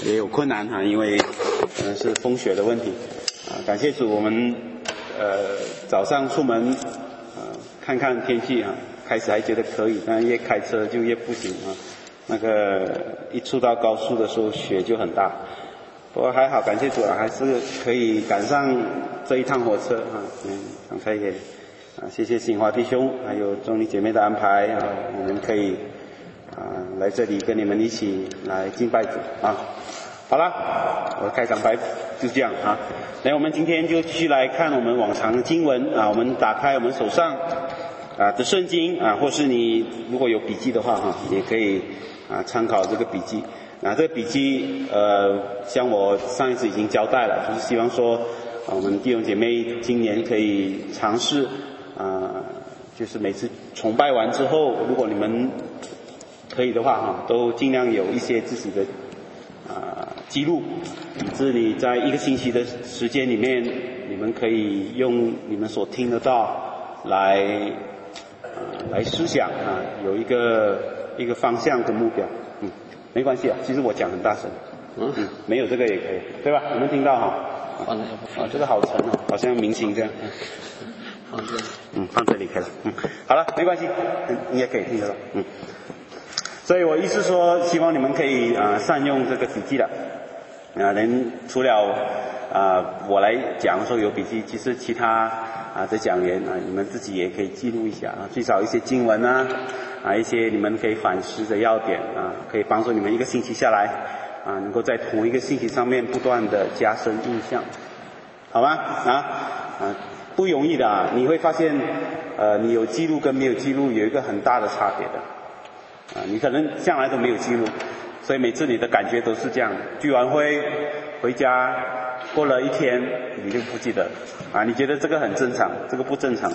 也有困难哈，因为是风雪的问题啊。感谢主，我们早上出门看看天气啊，开始还觉得可以，但越开车就越不行啊。那个一出到高速的时候雪就很大，不过还好，感谢主啊，还是可以赶上这一趟火车啊。刚才也谢谢新华弟兄还有众弟姐妹的安排啊，我们可以来这里跟你们一起来敬拜主啊。好了，我的开场白就这样啊。那我们今天就继续来看我们往常的经文啊。我们打开我们手上的圣经啊，或是你如果有笔记的话哈，也可以参考这个笔记。这个笔记像我上一次已经交代了，就是希望说我们弟兄姐妹今年可以尝试就是每次崇拜完之后，如果你们可以的话哈，都尽量有一些自己的记录，以致你在一个星期的时间里面，你们可以用你们所听得到来思想有一个方向跟目标。没关系啊，其实我讲很大声，没有这个也可以，对吧？你们听到哈？这个好沉哦，好像明星这样。放这里可以了。好了，没关系，你也可以听得到。所以我意思说，希望你们可以善用这个笔记的。除了我来讲的时候有笔记，其实其他的讲员你们自己也可以记录一下最少一些经文一些你们可以反思的要点可以帮助你们一个星期下来能够在同一个信息上面不断的加深印象，好吗？不容易的你会发现你有记录跟没有记录有一个很大的差别的你可能向来都没有记录，所以每次你的感觉都是这样，聚完会回家过了一天你就不记得你觉得这个很正常，这个不正常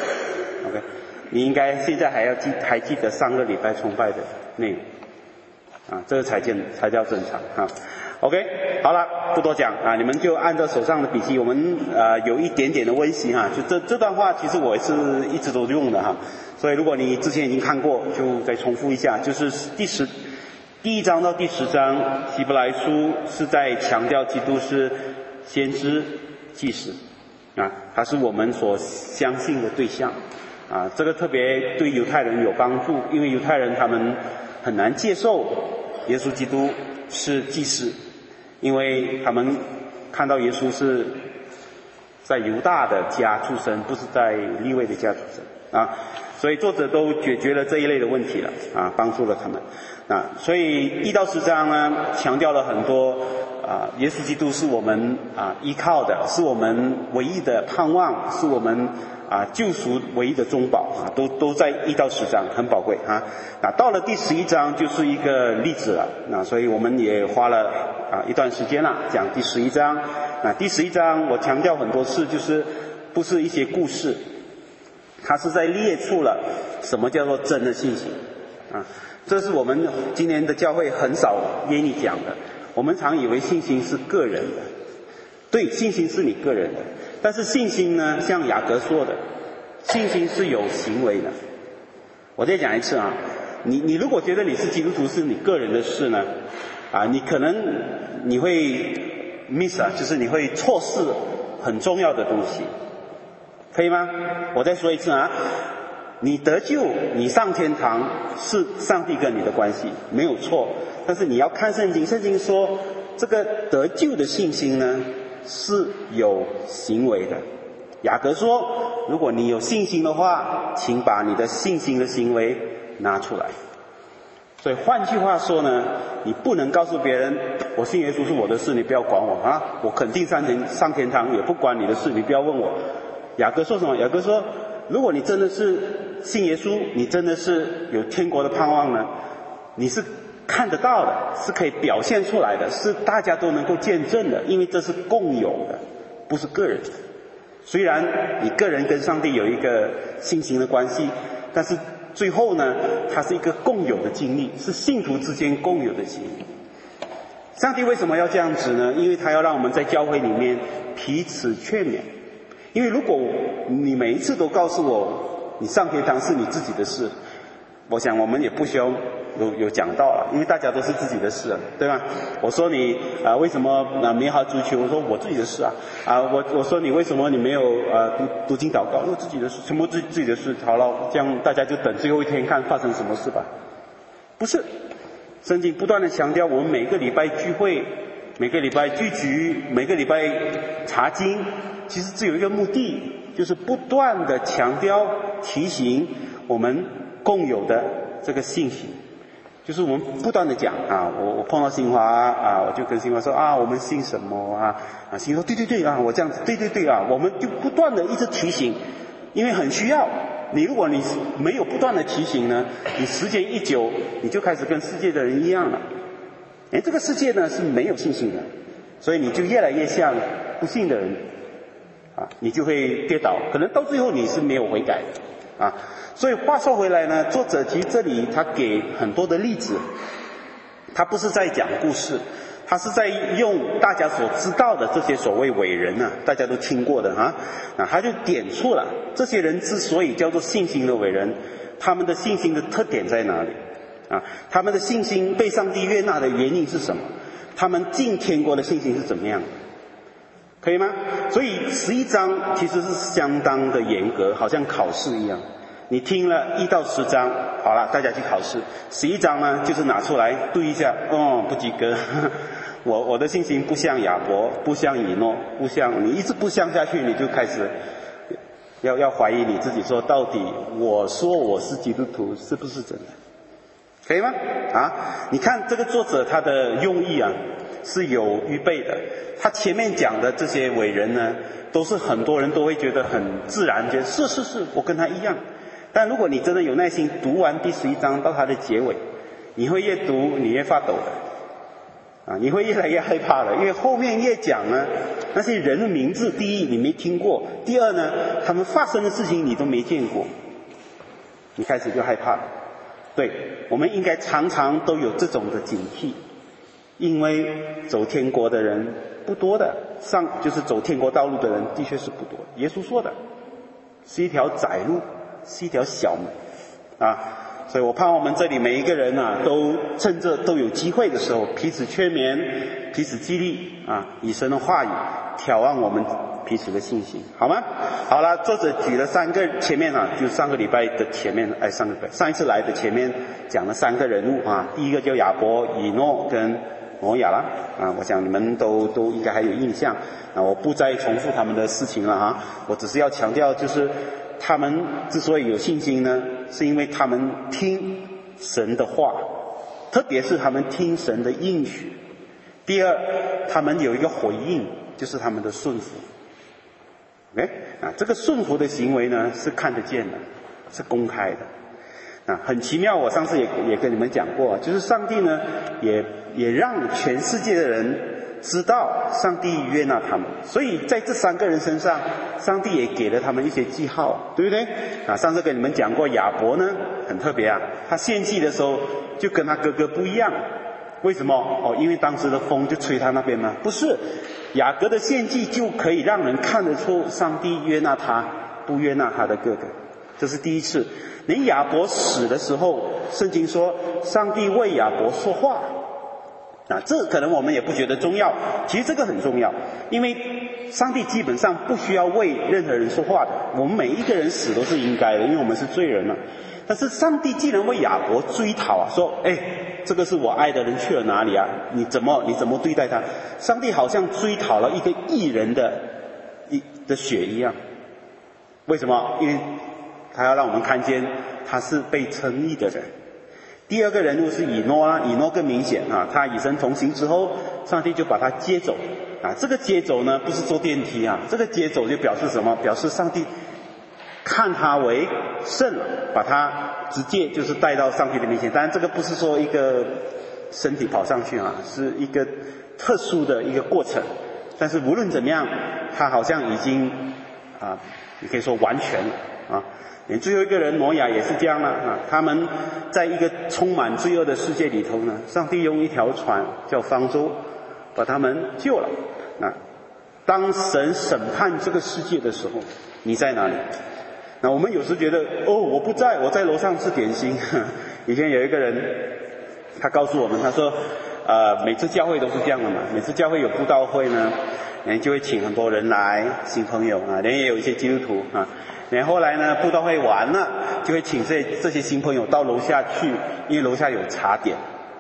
OK， 你应该现在还记得上个礼拜崇拜的内容这个才叫正常OK， 好了，不多讲你们就按照手上的笔记，我们有一点点的温习就这段话其实我是一直都用的所以如果你之前已经看过就再重复一下，就是第1章到第10章希伯来书是在强调基督是先知祭司他是我们所相信的对象这个特别对犹太人有帮助，因为犹太人他们很难接受耶稣基督是祭司，因为他们看到耶稣是在犹大的家出生，不是在利未的家出生所以作者都解决了这一类的问题了帮助了他们所以1到10章呢强调了很多耶稣基督是我们依靠的，是我们唯一的盼望，是我们救赎唯一的中保都在1到10章，很宝贵到了第11章就是一个例子了所以我们也花了一段时间了讲第11章第11章我强调很多次，就是不是一些故事，它是在列出了什么叫做真的信心这是我们今年的教会很少愿意讲的。我们常以为信心是个人的，对，信心是你个人的，但是信心呢，像雅各说的，信心是有行为的。我再讲一次你如果觉得你是基督徒是你个人的事呢你可能你会 miss 就是你会错失很重要的东西，可以吗？我再说一次你得救，你上天堂是上帝跟你的关系，没有错。但是你要看圣经，圣经说这个得救的信心呢是有行为的。雅各说，如果你有信心的话，请把你的信心的行为拿出来。所以换句话说呢，你不能告诉别人我信耶稣是我的事，你不要管我我肯定上天堂，也不管你的事，你不要问我。雅各说什么？雅各说，如果你真的是信耶稣，你真的是有天国的盼望呢，你是看得到的，是可以表现出来的，是大家都能够见证的，因为这是共有的，不是个人的。虽然你个人跟上帝有一个信心的关系，但是最后呢，它是一个共有的经历，是信徒之间共有的经历。上帝为什么要这样子呢？因为他要让我们在教会里面彼此劝勉。因为如果你每一次都告诉我你上天堂是你自己的事， 我想我们也不需要有讲到了，因为大家都是自己的事啊，对吧？我说你为什么没好足球？我说我自己的事啊。我说你为什么你没有读经祷告？我自己的事，全部自己的事。好了，这样大家就等最后一天看发生什么事吧。不是，圣经不断的强调，我们每个礼拜聚会，每个礼拜聚集，每个礼拜查经，其实只有一个目的，就是不断的强调提醒我们共有的这个信息。就是我们不断的讲我碰到新华我就跟新华说我们信什么新华说对对对我这样子对对对我们就不断的一直提醒，因为很需要。如果你没有不断的提醒呢，你时间一久，你就开始跟世界的人一样了。这个世界呢是没有信心的，所以你就越来越像不信的人你就会跌倒，可能到最后你是没有悔改的所以话说回来呢，作者其实这里他给很多的例子，他不是在讲故事，他是在用大家所知道的这些所谓伟人大家都听过的他就点出了这些人之所以叫做信心的伟人，他们的信心的特点在哪里他们的信心被上帝悦纳的原因是什么，他们进天国的信心是怎么样，可以吗？所以11章其实是相当的严格，好像考试一样。你听了1到10章，好了，大家去考试。11章呢，就是拿出来对一下，不及格。我的信心不像亚伯，不像以诺，不像你一直不像下去，你就开始要怀疑你自己，说到底我说我是基督徒是不是真的？可以吗？你看这个作者他的用意是有预备的。他前面讲的这些伟人呢，都是很多人都会觉得很自然，觉得是我跟他一样。但如果你真的有耐心读完第11章到它的结尾，你会越读你越发抖的你会越来越害怕的，因为后面越讲呢，那些人的名字，第一你没听过，第二呢，他们发生的事情你都没见过，你开始就害怕了。对，我们应该常常都有这种的警惕，因为走天国的人不多的，就是走天国道路的人的确是不多。耶稣说的是一条窄路，是一条小门所以我盼望我们这里每一个人都趁着都有机会的时候，彼此劝勉，彼此激励以神的话语挑旺我们彼此的信心，好吗？好了，作者举了3个，前面就上个礼拜的前面上一次来的前面讲了3个人物第一个叫亚伯、以诺跟挪亚啦我想你们都应该还有印象我不再重复他们的事情了我只是要强调，就是他们之所以有信心呢，是因为他们听神的话，特别是他们听神的应许。第二，他们有一个回应，就是他们的顺服。这个顺服的行为呢，是看得见的，是公开的很奇妙。我上次也跟你们讲过，就是上帝呢也让全世界的人知道上帝悦纳他们，所以在这3个人身上，上帝也给了他们一些记号，对不对上次跟你们讲过，亚伯呢很特别他献祭的时候就跟他哥哥不一样。为什么因为当时的风就吹他那边吗？不是，雅各的献祭就可以让人看得出上帝悦纳他，不悦纳他的哥哥，这是第一次。连亚伯死的时候，圣经说上帝为亚伯说话这可能我们也不觉得重要，其实这个很重要，因为上帝基本上不需要为任何人说话的，我们每一个人死都是应该的，因为我们是罪人了。但是上帝既然为亚伯追讨说这个是我爱的人去了哪里你怎么对待他？上帝好像追讨了一个义人的血一样。为什么？因为他要让我们看见他是被称义的人。第二个人物是以诺以诺更明显他与神同行之后，上帝就把他接走这个接走呢，不是坐电梯这个接走就表示什么？表示上帝看他为圣了，把他直接就是带到上帝的面前。当然这个不是说一个身体跑上去是一个特殊的一个过程，但是无论怎么样，他好像已经你可以说完全了连最后一个人挪亚也是这样他们在一个充满罪恶的世界里头呢，上帝用一条船叫方舟把他们救了当神审判这个世界的时候，你在哪里？我们有时觉得我不在，我在楼上吃点心以前有一个人，他告诉我们，他说，每次教会都是这样的嘛，每次教会有布道会呢，就会请很多人来，新朋友啊，也有一些基督徒啊。然后后来呢，布道会完了，就会请这些新朋友到楼下去，因为楼下有茶点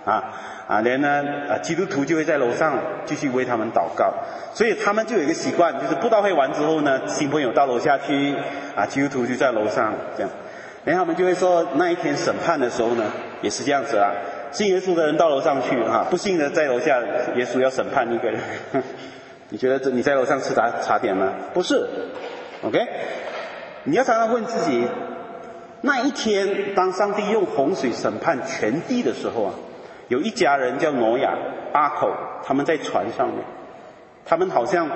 基督徒就会在楼上继续为他们祷告，所以他们就有一个习惯，就是布道会完之后呢，新朋友到楼下去基督徒就在楼上这样。然后他们就会说，那一天审判的时候呢，也是这样子信耶稣的人到楼上去不信的在楼下，耶稣要审判一个人。你觉得你在楼上吃茶点吗？不是 ，OK？ 你要常常问自己，那一天当上帝用洪水审判全地的时候有一家人叫挪亚、8口，他们在船上面，他们好像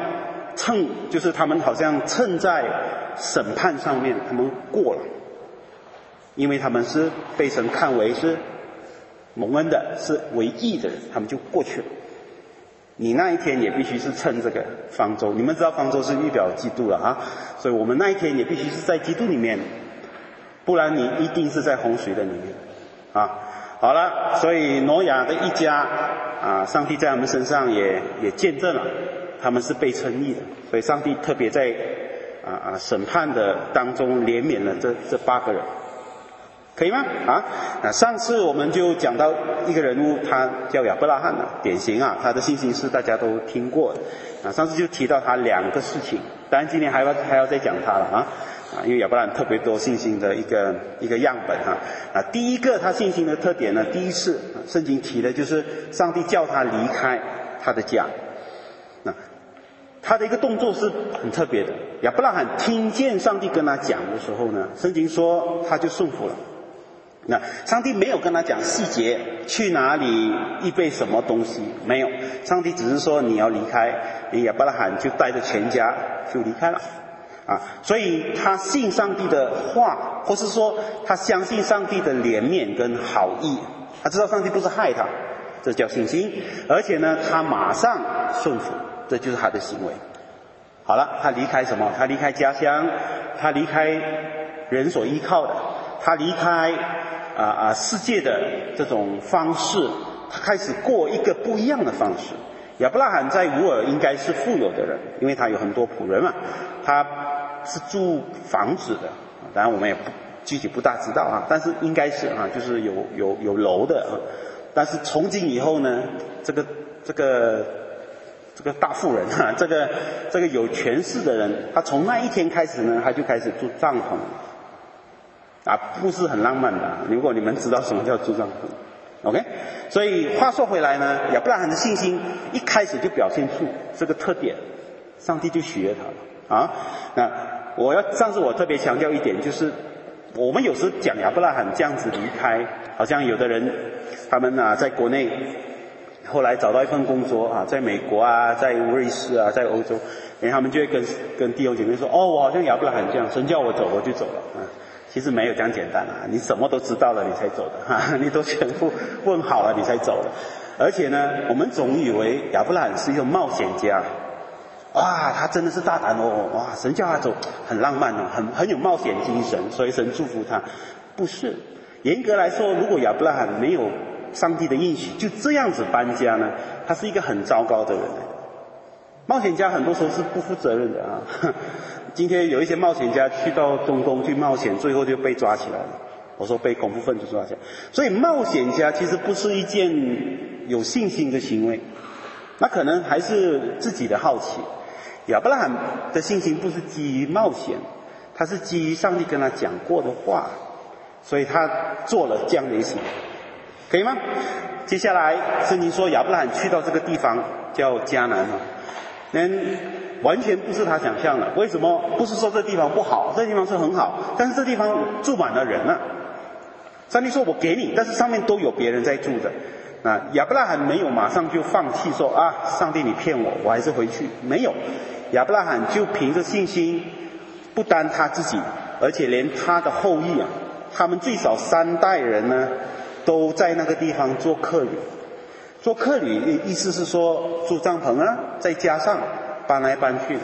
蹭在审判上面，他们过了，因为他们是被神看为是蒙恩的，是为义的人，他们就过去了。你那一天也必须是趁这个方舟，你们知道方舟是预表基督了所以我们那一天也必须是在基督里面，不然你一定是在洪水的里面好了，所以挪亚的一家上帝在他们身上也见证了他们是被称义的，所以上帝特别在审判的当中怜悯了这8个人，可以吗？上次我们就讲到一个人物，他叫亚伯拉罕典型他的信心是大家都听过的上次就提到他2个事情，当然今天还要再讲他了因为亚伯拉罕特别多信心的一个样本第一个他信心的特点呢，第一次圣经提的就是上帝叫他离开他的家。他的一个动作是很特别的，亚伯拉罕听见上帝跟他讲的时候呢，圣经说他就顺服了。上帝没有跟他讲细节，去哪里预备什么东西，没有，上帝只是说你要离开，亚伯拉罕就带着全家就离开了所以他信上帝的话，或是说他相信上帝的怜悯跟好意，他知道上帝不是害他，这叫信心。而且呢，他马上顺服，这就是他的行为。好了，他离开什么？他离开家乡，他离开人所依靠的，他离开世界的这种方式，他开始过一个不一样的方式。亚伯拉罕在乌尔应该是富有的人，因为他有很多仆人嘛，他是住房子的，当然我们也具体不大知道但是应该是就是有楼的但是从今以后呢，这个大富人这个有权势的人，他从那一天开始呢，他就开始住帐篷不是很浪漫的如果你们知道什么叫住帐篷 OK。 所以话说回来呢，亚伯拉罕的信心一开始就表现出这个特点，上帝就许悦他了上次我特别强调一点，就是我们有时讲亚伯拉罕这样子离开，好像有的人他们在国内后来找到一份工作在美国在瑞士在欧洲，然后他们就会跟弟兄姐妹说我好像亚伯拉罕这样，神叫我走我就走了其实没有这样简单你什么都知道了你才走的你都全部问好了你才走的。而且呢，我们总以为亚伯拉罕是一个冒险家他真的是大胆神叫他走很浪漫很有冒险精神，所以神祝福他。不是，严格来说，如果亚伯拉罕没有上帝的应许就这样子搬家呢，他是一个很糟糕的人。冒险家很多时候是不负责任的今天有一些冒险家去到中东去冒险，最后就被抓起来了，我说被恐怖分子抓起来。所以冒险家其实不是一件有信心的行为，那可能还是自己的好奇。亚伯拉罕的信心不是基于冒险，他是基于上帝跟他讲过的话，所以他做了这样的一事，可以吗？接下来圣经说亚伯拉罕去到这个地方叫迦南完全不是他想象的。为什么？不是说这地方不好，这地方是很好，但是这地方住满了人上帝说我给你，但是上面都有别人在住的。亚伯拉罕没有马上就放弃说上帝你骗我，我还是回去。没有，亚伯拉罕就凭着信心，不单他自己，而且连他的后裔他们最少3代人呢，都在那个地方做客旅。做客旅意思是说住帐篷再加上搬来搬去的，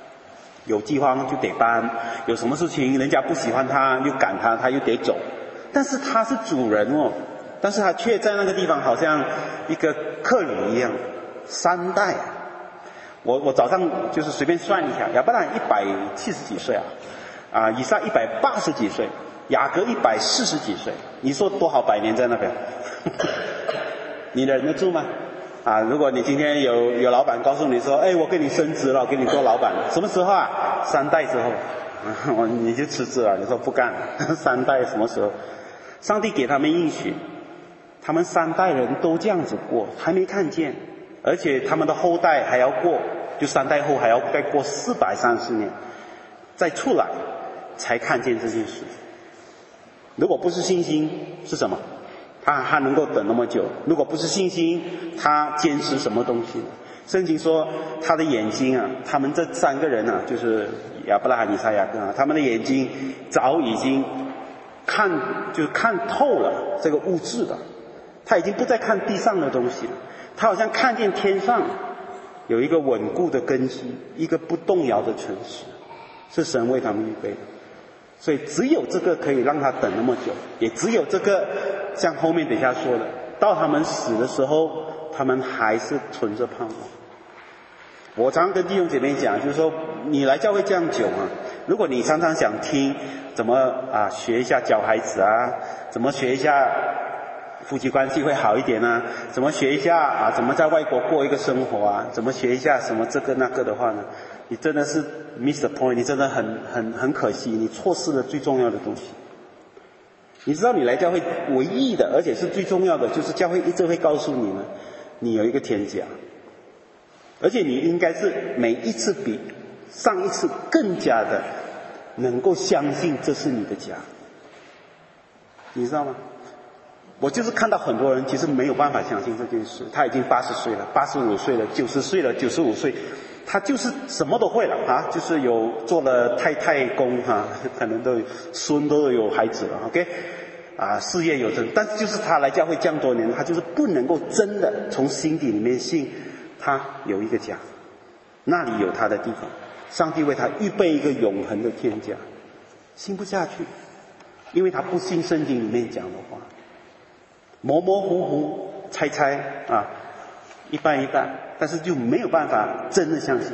有饥荒就得搬，有什么事情人家不喜欢他又赶他，他又得走但是他是主人哦，但是他却在那个地方好像一个客旅一样，3代。我早上就是随便算一下，亚伯拉罕170几岁以撒180几岁，雅各140几岁，你说多少百年在那边？你忍得住吗？如果你今天有老板告诉你说，我给你升职了，给你做老板，什么时候？3代之后，你就辞职了。你说不干，3代什么时候？上帝给他们应许，他们3代人都这样子过，还没看见，而且他们的后代还要过，就3代后还要再过430年，再出来才看见这件事。如果不是信心是什么？他能够等那么久？如果不是信心，他坚持什么东西？圣经说他的眼睛他们这3个人就是亚伯拉罕、以撒、雅各他们的眼睛早已经看透了这个物质了，他已经不再看地上的东西了，他好像看见天上有一个稳固的根基，一个不动摇的城市，是神为他们预备的。所以只有这个可以让他等那么久，也只有这个像后面等一下说的，到他们死的时候他们还是存着盼望。我常常跟弟兄姐妹讲，就是说你来教会这样久如果你常常想听怎么学一下教孩子怎么学一下夫妻关系会好一点怎么学一下怎么在外国过一个生活怎么学一下什么这个那个的话呢，你真的是 miss the point， 你真的很可惜，你错失了最重要的东西。你知道你来教会唯一的而且是最重要的，就是教会一直会告诉你呢，你有一个天家，而且你应该是每一次比上一次更加的能够相信这是你的家，你知道吗？我就是看到很多人其实没有办法相信这件事，他已经80岁了，85岁了，90岁了，95岁，他就是什么都会了就是有做了太太公可能都孙都有孩子了 ，OK， 事业有成，但是就是他来教会这样多年，他就是不能够真的从心底里面信他有一个家，那里有他的地方，上帝为他预备一个永恒的天家，信不下去，因为他不信圣经里面讲的话，模模糊糊猜一半一半，但是就没有办法真的相信。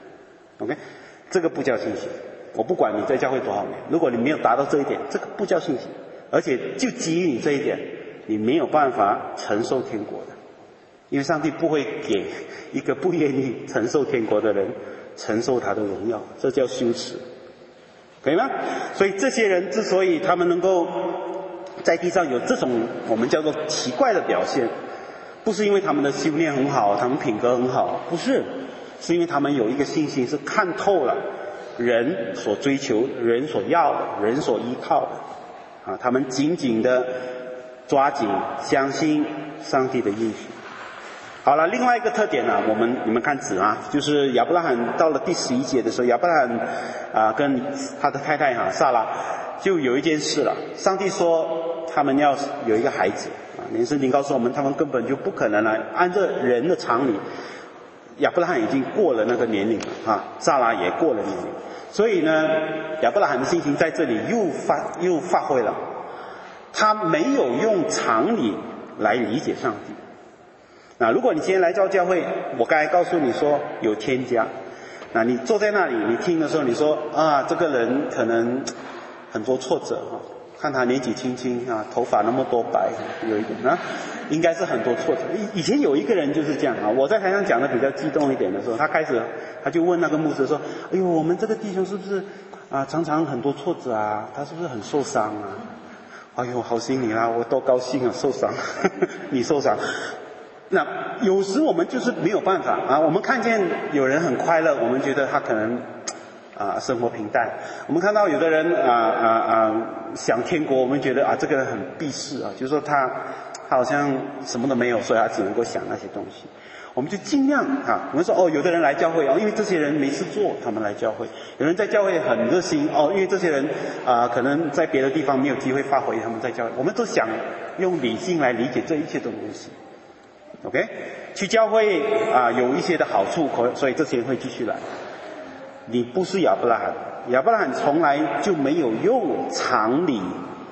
OK， 这个不叫信心。我不管你在教会多少年，如果你没有达到这一点，这个不叫信心，而且就基于你这一点，你没有办法承受天国的，因为上帝不会给一个不愿意承受天国的人承受他的荣耀，这叫羞耻，可以吗？所以这些人之所以他们能够在地上有这种我们叫做奇怪的表现，不是因为他们的修炼很好，他们品格很好，不是，是因为他们有一个信心，是看透了人所追求、人所要的、人所依靠的他们紧紧的抓紧相信上帝的应许。好了，另外一个特点你们看纸就是亚伯拉罕到了第11节的时候，亚伯拉罕跟他的太太撒拉就有一件事了，上帝说他们要有一个孩子连圣经告诉我们他们根本就不可能按照人的常理，亚伯拉罕已经过了那个年龄了撒拉也过了年龄，所以呢亚伯拉罕的信心在这里又发挥了，他没有用常理来理解上帝。如果你今天来到教会，我刚才告诉你说有天家，你坐在那里你听的时候，你说这个人可能很多挫折看他年纪轻轻头发那么多白，有一点应该是很多挫折。以前有一个人就是这样我在台上讲的比较激动一点的时候，他就问那个牧师说，哎呦，我们这个弟兄是不是常常很多挫折他是不是很受伤哎呦，好心你啦，我多高兴受伤你受伤。那有时我们就是没有办法我们看见有人很快乐，我们觉得他可能生活平淡，我们看到有的人想天国，我们觉得这个人很避世就是说他好像什么都没有，所以他只能够想那些东西。我们就尽量我们说有的人来教会因为这些人没事做，他们来教会；有人在教会很热心因为这些人可能在别的地方没有机会发挥，他们在教会。我们都想用理性来理解这一切的东西。OK， 去教会有一些的好处，所以这些人会继续来。你不是亚伯拉罕，亚伯拉罕从来就没有用常理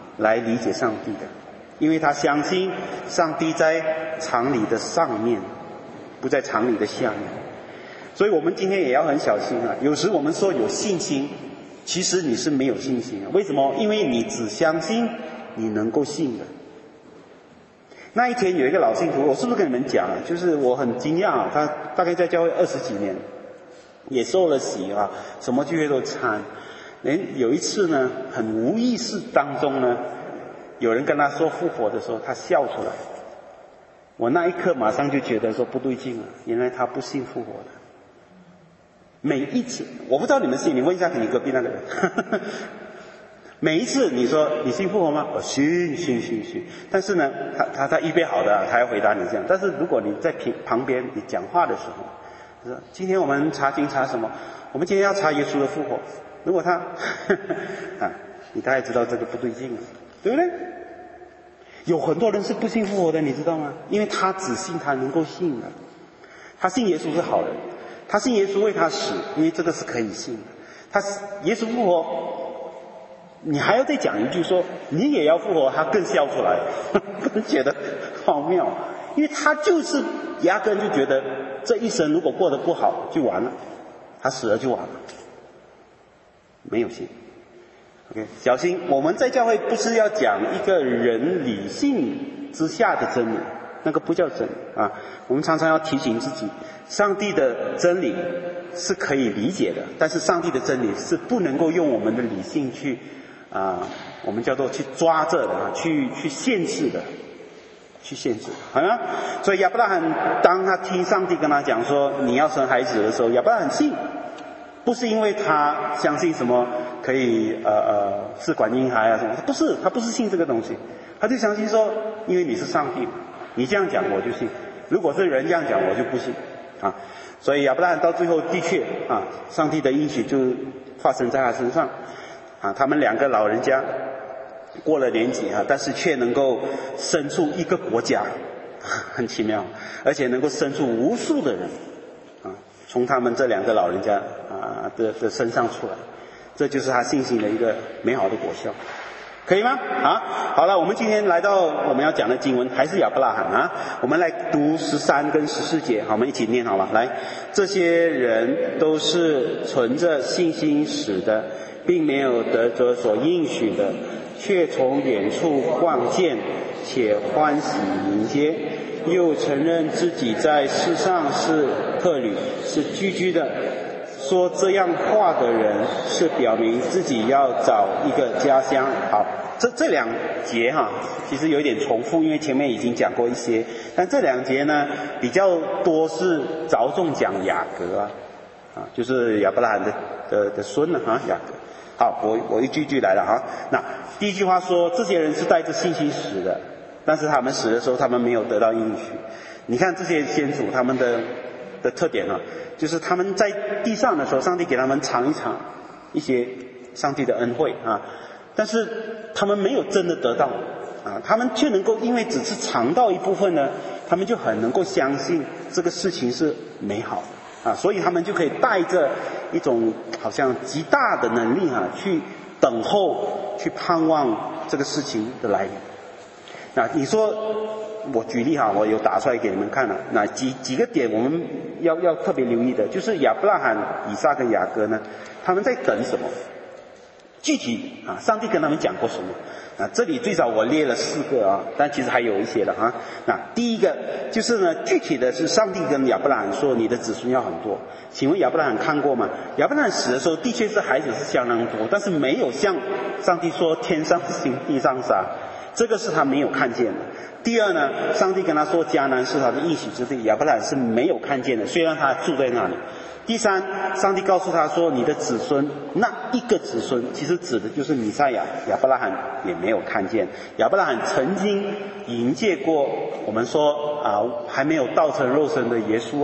来理解上帝的，因为他相信上帝在常理的上面，不在常理的下面。所以我们今天也要很小心啊！有时我们说有信心，其实你是没有信心啊。为什么？因为你只相信你能够信的。那一天有一个老信徒，我是不是跟你们讲啊？就是我很惊讶啊，他大概在教会20几年，也受了洗啊，什么聚会都参。有一次呢，很无意识当中呢，有人跟他说复活的时候，他笑出来。我那一刻马上就觉得说不对劲了，原来他不信复活的。每一次，我不知道你们信，你问一下你隔壁那个人。每一次你说你信复活吗？我信。但是呢，他预备好的，他要回答你这样。但是如果你在旁边你讲话的时候，他说今天我们查经查什么？我们今天要查耶稣的复活。如果他你大概知道这个不对劲了，对不对？有很多人是不信复活的，你知道吗？因为他只信他能够信的，他信耶稣是好人，他信耶稣为他死，因为这个是可以信的。他耶稣复活，你还要再讲一句说你也要复活，他更笑出来，更觉得好妙，因为他就是压根就觉得这一生如果过得不好就完了，他死了就完了，没有信。OK， 小心，我们在教会不是要讲一个人理性之下的真理，那个不叫真理啊。我们常常要提醒自己，上帝的真理是可以理解的，但是上帝的真理是不能够用我们的理性去我们叫做去抓着的去限制的，去限制，好吗？所以亚伯拉罕当他听上帝跟他讲说你要生孩子的时候，亚伯拉罕信，不是因为他相信什么可以试管婴孩啊什么，他不是信这个东西，他就相信说，因为你是上帝，你这样讲我就信，如果是人这样讲我就不信啊。所以亚伯拉罕到最后的确上帝的应许就发生在他身上啊。他们两个老人家过了年纪但是却能够生出一个国家，很奇妙，而且能够生出无数的人从他们这两个老人家的身上出来，这就是他信心的一个美好的果效，可以吗？好了，我们今天来到我们要讲的经文还是亚伯拉罕我们来读13跟14节，好，我们一起念好了。来，这些人都是存着信心死的，并没有得着所应许的，却从远处望见，且欢喜迎接，又承认自己在世上是客旅，是居居的。说这样话的人是表明自己要找一个家乡。好，这两节其实有一点重复，因为前面已经讲过一些，但这两节呢比较多是着重讲雅各就是亚伯拉罕的孙雅各。好，我一句句来了那第一句话说，这些人是带着信心死的，但是他们死的时候他们没有得到应许。你看这些先祖他们的特点就是他们在地上的时候，上帝给他们尝一尝一些上帝的恩惠但是他们没有真的得到他们却能够因为只是尝到一部分呢，他们就很能够相信这个事情是美好的所以他们就可以带着一种好像极大的能力去等候，去盼望这个事情的来临。那你说我举例我有打出来给你们看了。那几个点我们要特别留意的，就是亚伯拉罕、以撒跟雅各呢，他们在等什么？具体上帝跟他们讲过什么？这里最少我列了4个但其实还有一些的那第一个就是呢，具体的是上帝跟亚伯拉罕说你的子孙要很多。请问亚伯拉罕看过吗？亚伯拉罕死的时候的确是孩子是相当多，但是没有像上帝说天上星地上沙，这个是他没有看见的。第二呢，上帝跟他说迦南是他的应许之地，亚伯拉罕是没有看见的，虽然他住在那里。第三，上帝告诉他说你的子孙，那一个子孙其实指的就是弥赛亚，亚伯拉罕也没有看见。亚伯拉罕曾经迎接过我们说还没有道成肉身的耶稣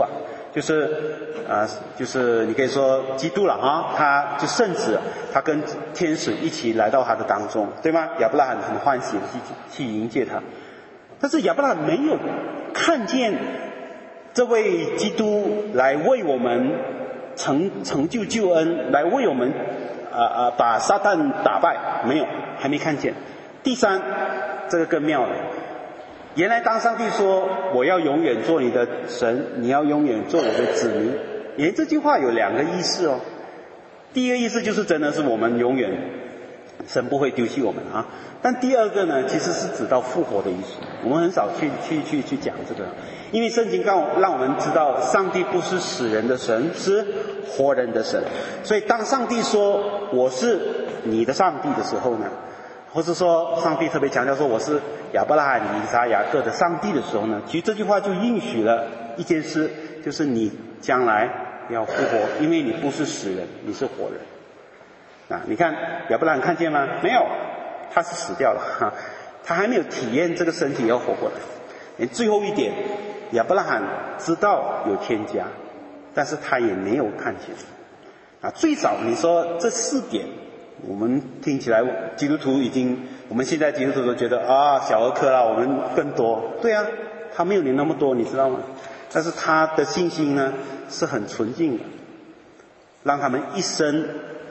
就是你可以说基督了他就圣子，他跟天使一起来到他的当中，对吗？亚伯拉罕很欢喜的去迎接他，但是亚伯拉罕没有看见这位基督来为我们成就救恩，来为我们把撒旦打败，没有，还没看见。 第三，这个更妙了。原来当上帝说我要永远做你的神，你要永远做我的子民，连这句话有2个意思哦。第一个意思就是真的是我们永远神不会丢弃我们啊。但第二个呢，其实是指到复活的意思。我们很少去讲这个，因为圣经让我们知道上帝不是死人的神，是活人的神。所以当上帝说我是你的上帝的时候呢，或是说上帝特别强调说我是亚伯拉罕、以撒、雅各的上帝的时候呢，其实这句话就应许了一件事，就是你将来要复活，因为你不是死人，你是活人。你看亚伯拉罕看见吗？没有，他是死掉了哈，他还没有体验这个身体要活过来。最后一点，亚伯拉罕知道有天家，但是他也没有看见。最少你说这4点，我们听起来基督徒我们现在基督徒都觉得小儿科啦，我们更多。对啊，他没有你那么多，你知道吗？但是他的信心呢是很纯净的，让他们一生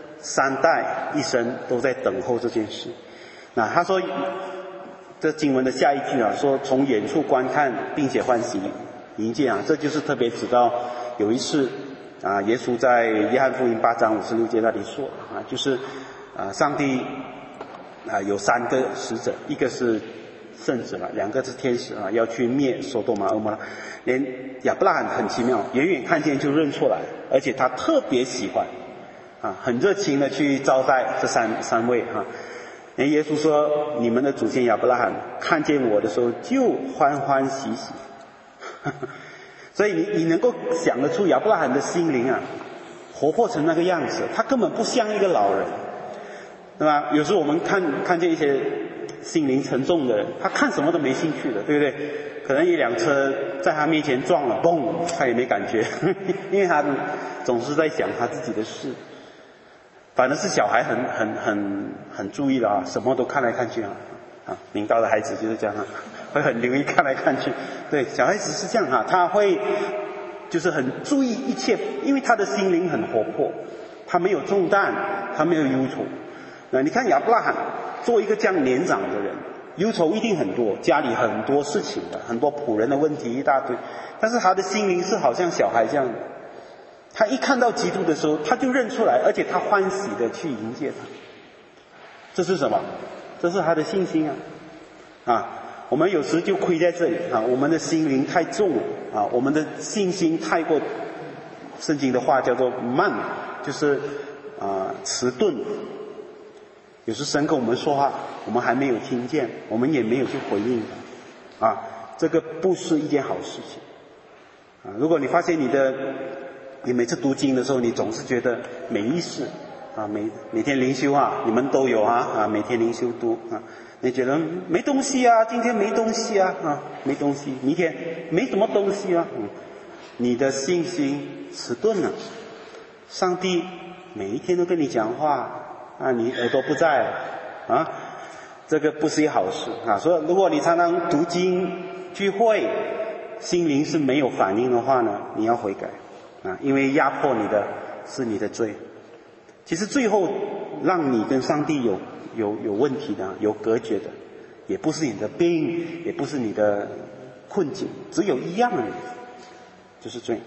3代一生都在等候这件事。他说这经文的下一句说从远处观看并且欢喜迎接这就是特别指到有一次耶稣在约翰福音8章56节那里说就是上帝有3个使者，一个是圣子2个是天使要去灭所多玛、蛾摩拉。连亚伯拉罕很奇妙，远远看见就认出来，而且他特别喜欢很热情的去招待这三位连耶稣说你们的祖先亚伯拉罕看见我的时候就欢欢喜喜所以你能够想得出亚伯拉罕的心灵活泼成那个样子，他根本不像一个老人，对吧？有时候我们看见一些心灵沉重的人，他看什么都没兴趣的，对不对？可能一辆车在他面前撞了，嘣，他也没感觉因为他总是在想他自己的事。反正是小孩很注意的什么都看来看去明道的孩子就是这样会很留意看来看去。对，小孩子是这样他会就是很注意一切，因为他的心灵很活泼，他没有重担，他没有忧愁。你看亚伯拉罕做一个这样年长的人，忧愁一定很多，家里很多事情的，很多仆人的问题一大堆，但是他的心灵是好像小孩这样的。他一看到基督的时候他就认出来，而且他欢喜的去迎接他。这是什么？这是他的信心我们有时就亏在这里我们的心灵太重了我们的信心太过，圣经的话叫做慢，就是迟钝。有时神跟我们说话，我们还没有听见，我们也没有去回应这个不是一件好事情如果你发现你每次读经的时候，你总是觉得没意思每天灵修你们都有每天灵修读你觉得没东西今天没东西没东西，明天没什么东西你的信心迟钝了。上帝每一天都跟你讲话你耳朵不在了这个不是一好事所以如果你常常读经聚会，心灵是没有反应的话呢，你要悔改因为压迫你的是你的罪。其实最后让你跟上帝有问题的，有隔绝的，也不是你的病，也不是你的困境，只有一样的，就是罪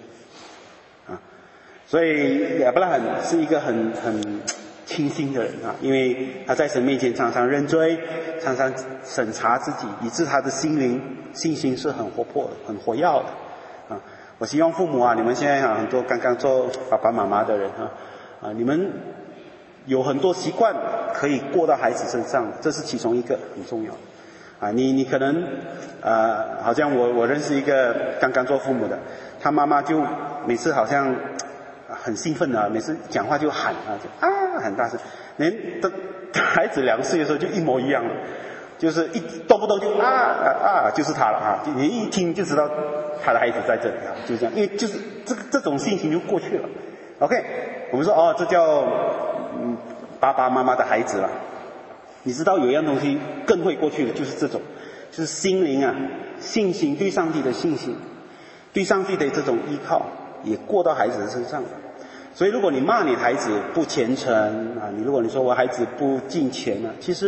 所以亚伯拉罕是一个很清心的人因为他在神面前常常认罪，常常审查自己，以致他的信心是很活泼的，很活跃的我希望父母你们现在很多刚刚做爸爸妈妈的人你们有很多习惯可以过到孩子身上，这是其中一个很重要的你可能好像我认识一个刚刚做父母的，他妈妈就每次好像很兴奋每次讲话就喊就很大声，连孩子2岁的时候就一模一样了，就是一动不动就就是他了你一听就知道他的孩子在这里就这样，因为就是这种心情就过去了。OK， 我们说这叫爸爸妈妈的孩子了。你知道有一样东西更会过去的，就是这种，就是心灵信心，对上帝的信心，对上帝的这种依靠也过到孩子的身上了。所以如果你骂你的孩子不虔诚你如果你说我孩子不敬虔其实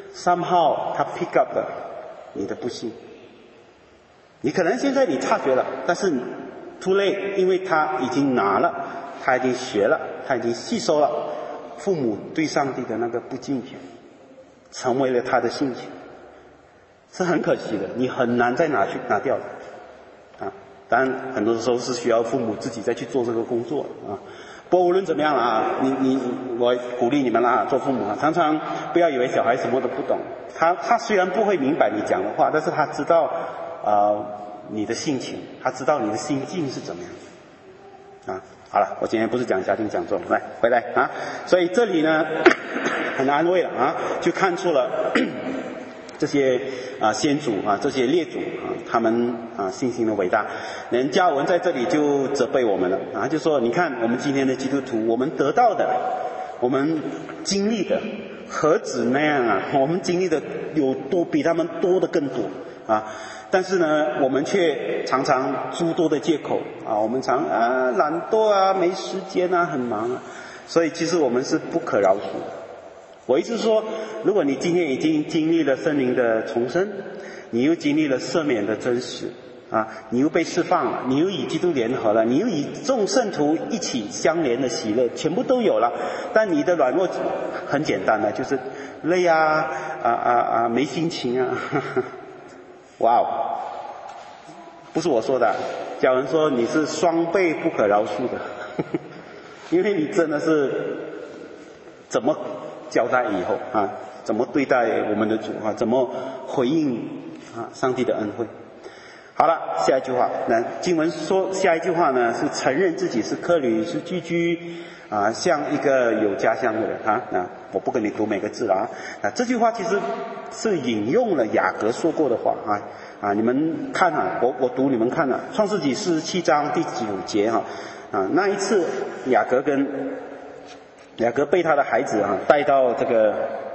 somehow 他 pick up 了你的不幸。你可能现在你察觉了，但是 too late， 因为他已经拿了，他已经学了，他已经吸收了父母对上帝的那个不敬虔，成为了他的性情，是很可惜的，你很难再拿掉的啊。当然很多时候是需要父母自己再去做这个工作啊。不过无论怎么样啊，我鼓励你们啦，做父母啊，常常不要以为小孩什么都不懂，他虽然不会明白你讲的话，但是他知道你的性情，他知道你的心境是怎么样的啊。好了，我今天不是讲家庭讲座，来回来啊。所以这里呢很安慰了啊，就看出了这些先祖啊，这些列祖啊，他们信心的伟大。连加尔文在这里就责备我们了啊，就说你看我们今天的基督徒，我们得到的，我们经历的何止那样啊，我们经历的有多比他们多的更多啊。但是呢，我们却常常诸多的借口啊，我们懒惰啊，没时间啊，很忙啊，所以其实我们是不可饶恕的。我意思说，如果你今天已经经历了圣灵的重生，你又经历了赦免的真实啊，你又被释放了，你又与基督联合了，你又与众圣徒一起相连的喜乐，全部都有了。但你的软弱很简单的，就是累啊，没心情啊。哇哦，不是我说的，教人说你是双倍不可饶恕的，因为你真的是怎么交代以后啊，怎么对待我们的主啊，怎么回应上帝的恩惠。好了，下一句话，那经文说下一句话呢，是承认自己是客旅，是寄居像一个有家乡的人啊。那我不跟你读每个字了啊。这句话其实是引用了雅各说过的话啊。你们看我读你们看创世纪47章第9节那一次雅各被他的孩子带到这个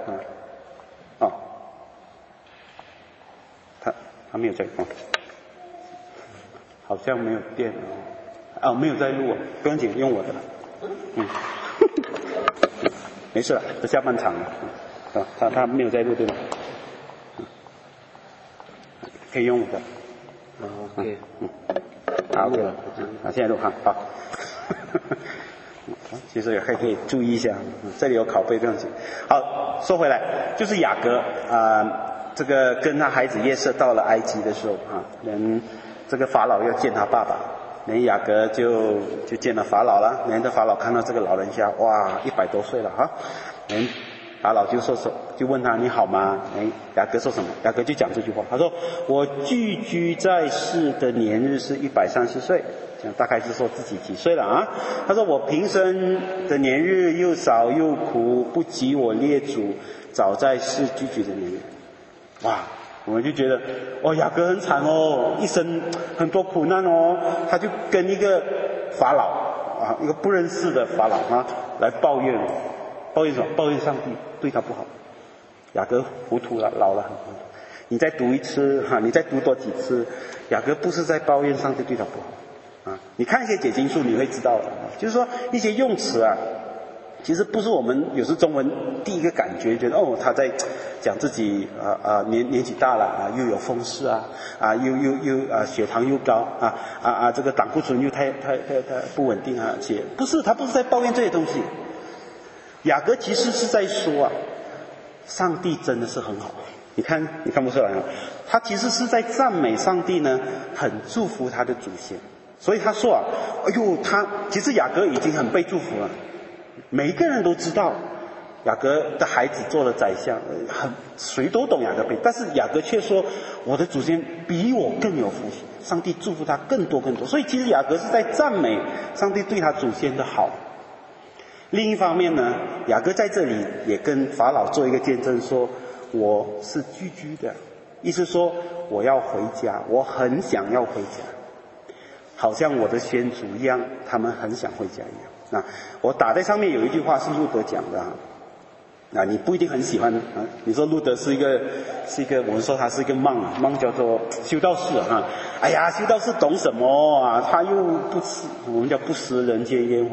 他没有在好像没有电没有在录不用紧，用我的了没事了，这下半场了他没有在录对吗？可以用我的 OK 好 OK 了现在录好其实也可以注意一下这里有拷贝不用紧。好，说回来，就是雅各这个跟他孩子约瑟到了埃及的时候这个法老要见他爸爸，连雅各就见了法老了。连这法老看到这个老人家，哇，100多岁了连法老就问他你好吗？雅各说什么？雅各就讲这句话，他说我寄居在世的年日是130岁，这样大概是说自己几岁了他说我平生的年日又少又苦，不及我列祖早在世寄居的年日。哇，我们就觉得雅各很惨一生很多苦难他就跟一个法老一个不认识的法老来抱怨什么？抱怨上帝对他不好。雅各糊涂了，老了很糊涂。你再读一次你再读多几次，雅各不是在抱怨上帝对他不好你看一些解经书你会知道就是说一些用词其实不是我们有时中文第一个感觉觉得他在讲自己年纪大了又有风湿又血糖又高这个胆固醇又太不稳定且不是，他不是在抱怨这些东西。雅各其实是在说上帝真的是很好，你看不出来他其实是在赞美上帝呢，很祝福他的祖先。所以他说其实雅各已经很被祝福了，每一个人都知道雅各的孩子做了宰相，谁都懂雅各悲，但是雅各却说我的祖先比我更有福气，上帝祝福他更多。所以其实雅各是在赞美上帝对他祖先的好。另一方面呢，雅各在这里也跟法老做一个见证，说我是寄居的，意思说我要回家，我很想要回家，好像我的先祖一样，他们很想回家一样我打在上面有一句话是路德讲的你不一定很喜欢你说路德是一个我们说他是一个梦叫做修道士哎呀，修道士懂什么他又不吃，我们叫不食人间烟火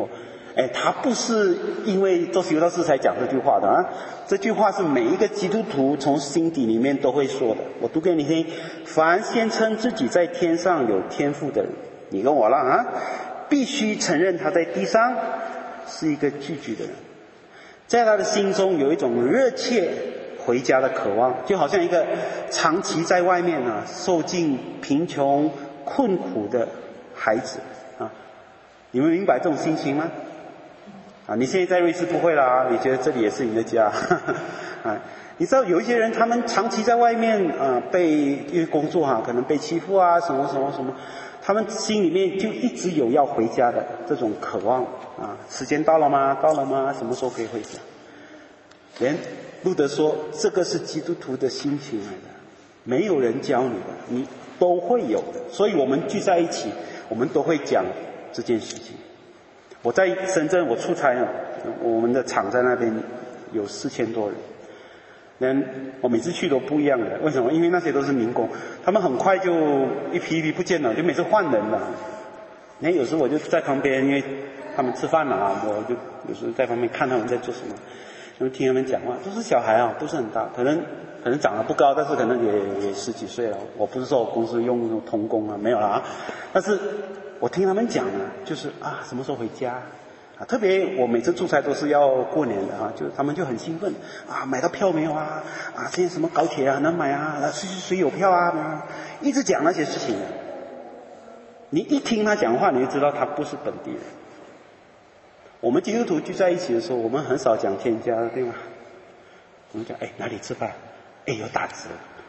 他不是因为周喜佑道士才讲这句话的啊，这句话是每一个基督徒从心底里面都会说的。我读给你听：凡宣称自己在天上有天赋的人，你跟我了啊，必须承认他在地上是一个寄居的人，在他的心中有一种热切回家的渴望，就好像一个长期在外面受尽贫穷困苦的孩子啊，你们明白这种心情吗？你现在在瑞士不会啦，你觉得这里也是你的家你知道有一些人他们长期在外面因为工作可能被欺负什么什么什么，他们心里面就一直有要回家的这种渴望时间到了吗？到了吗？什么时候可以回家？连路德说这个是基督徒的心情来的，没有人教你的，你都会有的。所以我们聚在一起，我们都会讲这件事情。我在深圳我出差我们的厂在那边有4000多人，我每次去都不一样的。为什么？因为那些都是民工，他们很快就一批一批不见了，就每次换人了。有时候我就在旁边，因为他们吃饭了我就有时候在旁边看他们在做什么，就听他们讲话，都是小孩不是很大，可能长得不高，但是可能也10几岁了。我不是说我公司用童工没有了但是我听他们讲就是什么时候回家特别我每次出差都是要过年的就他们就很兴奋买到票没有现在什么高铁能买谁有票一直讲那些事情你一听他讲话，你就知道他不是本地人。我们基督徒聚在一起的时候，我们很少讲天家，对吗？我们讲哪里吃饭？有打折。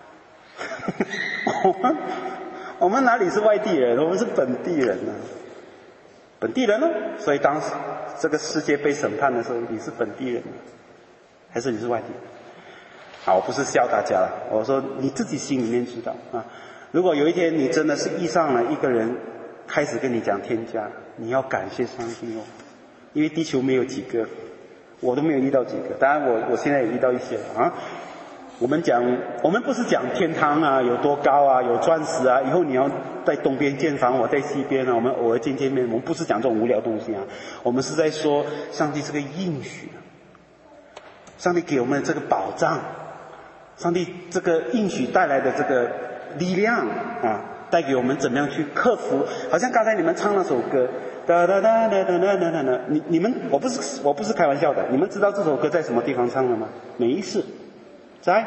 我们哪里是外地人？我们是本地人本地人所以当这个世界被审判的时候，你是本地人还是你是外地人？我不是笑大家了，我说你自己心里面知道如果有一天你真的是遇上了一个人开始跟你讲天家，你要感谢上帝因为地球没有几个，我都没有遇到几个，当然我现在也遇到一些了我们不是讲天堂有多高有钻石以后你要在东边建房，我在西边我们偶尔见面，我们不是讲这种无聊东西我们是在说上帝这个应许，上帝给我们这个保障，上帝这个应许带来的这个力量带给我们怎么样去克服。好像刚才你们唱那首歌哒哒哒哒哒哒哒哒，你们我不是开玩笑的，你们知道这首歌在什么地方唱的吗？每一次在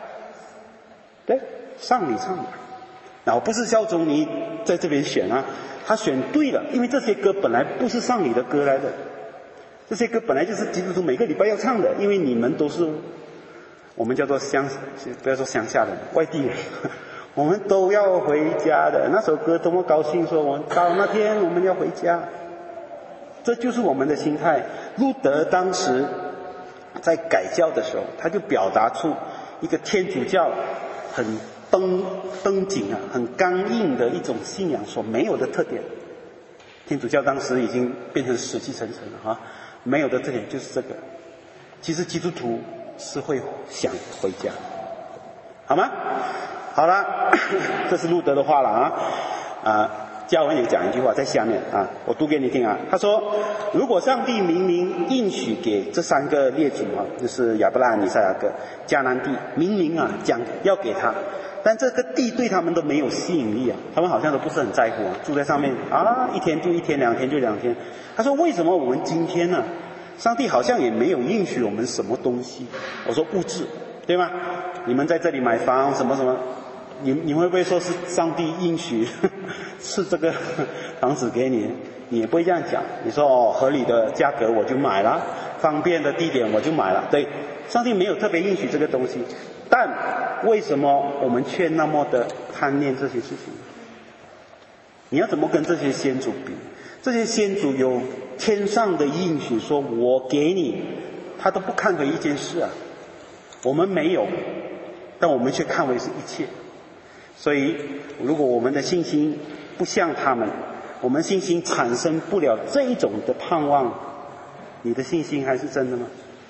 上里唱的我不是肖总你在这边选他选对了，因为这些歌本来不是上里的歌来的，这些歌本来就是基督徒每个礼拜要唱的，因为你们都是我们叫做不要说乡下人，外地人我们都要回家的。那首歌多么高兴，说我们到那天我们要回家，这就是我们的心态。路德当时在改教的时候，他就表达出一个天主教很绷紧很刚硬的一种信仰所没有的特点。天主教当时已经变成死气沉沉了没有的特点就是这个。其实基督徒是会想回家，好吗？好了，这是路德的话了加尔文也讲一句话在下面我读给你听他说，如果上帝明明应许给这3个列祖就是亚伯拉罕、以撒、雅各迦南地，明明讲要给他，但这个地对他们都没有吸引力他们好像都不是很在乎住在上面一天就一天，2天就2天。他说为什么我们今天上帝好像也没有应许我们什么东西？我说物质，对吗？你们在这里买房什么什么，你会不会说是上帝应许是这个房子给你？你也不会这样讲，你说合理的价格我就买了，方便的地点我就买了。对，上帝没有特别应许这个东西，但为什么我们却那么的贪恋这些事情？你要怎么跟这些先祖比？这些先祖有天上的应许说我给你，他都不看为一件事我们没有，但我们却看为是一切。所以如果我们的信心不像他们，我们信心产生不了这一种的盼望，你的信心还是真的吗？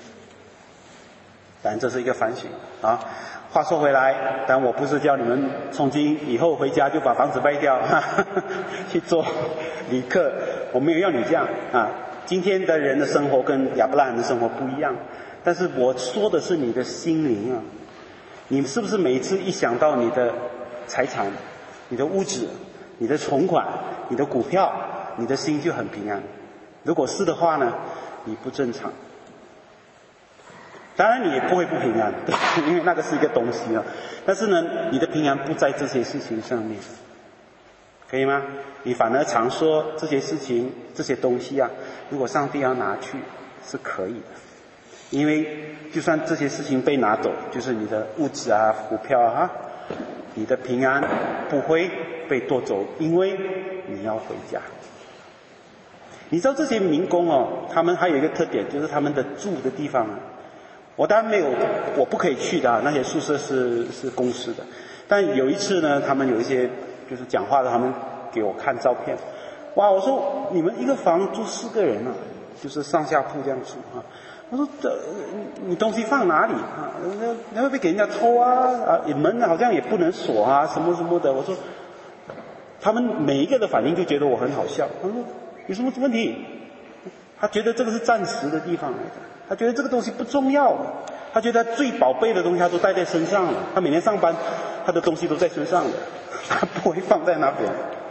当然这是一个反省话说回来，但我不是叫你们从今以后回家就把房子卖掉去做旅客，我没有要你这样今天的人的生活跟亚伯拉罕的生活不一样，但是我说的是你的心灵啊。你是不是每一次一想到你的财产、你的物质、你的存款、你的股票，你的心就很平安？如果是的话呢，你不正常。当然你也不会不平安，因为那个是一个东西啊。但是呢，你的平安不在这些事情上面，可以吗？你反而常说这些事情、这些东西啊，如果上帝要拿去，是可以的。因为就算这些事情被拿走，就是你的物质啊、股票啊，你的平安不会被夺走，因为你要回家。你知道这些民工哦，他们还有一个特点，就是他们的住的地方啊。我当然没有，我不可以去的啊，那些宿舍是公司的。但有一次呢，他们有一些就是讲话的，他们给我看照片。哇，我说你们一个房住4个人啊，就是上下铺这样住啊。我说你东西放哪里啊？会不会给人家偷啊？门好像也不能锁啊，什么什么的。我说，他们每一个的反应就觉得我很好笑。他说有什么问题？他觉得这个是暂时的地方来的，他觉得这个东西不重要，他觉得最宝贝的东西他都带在身上了。他每天上班，他的东西都在身上的，他不会放在那边。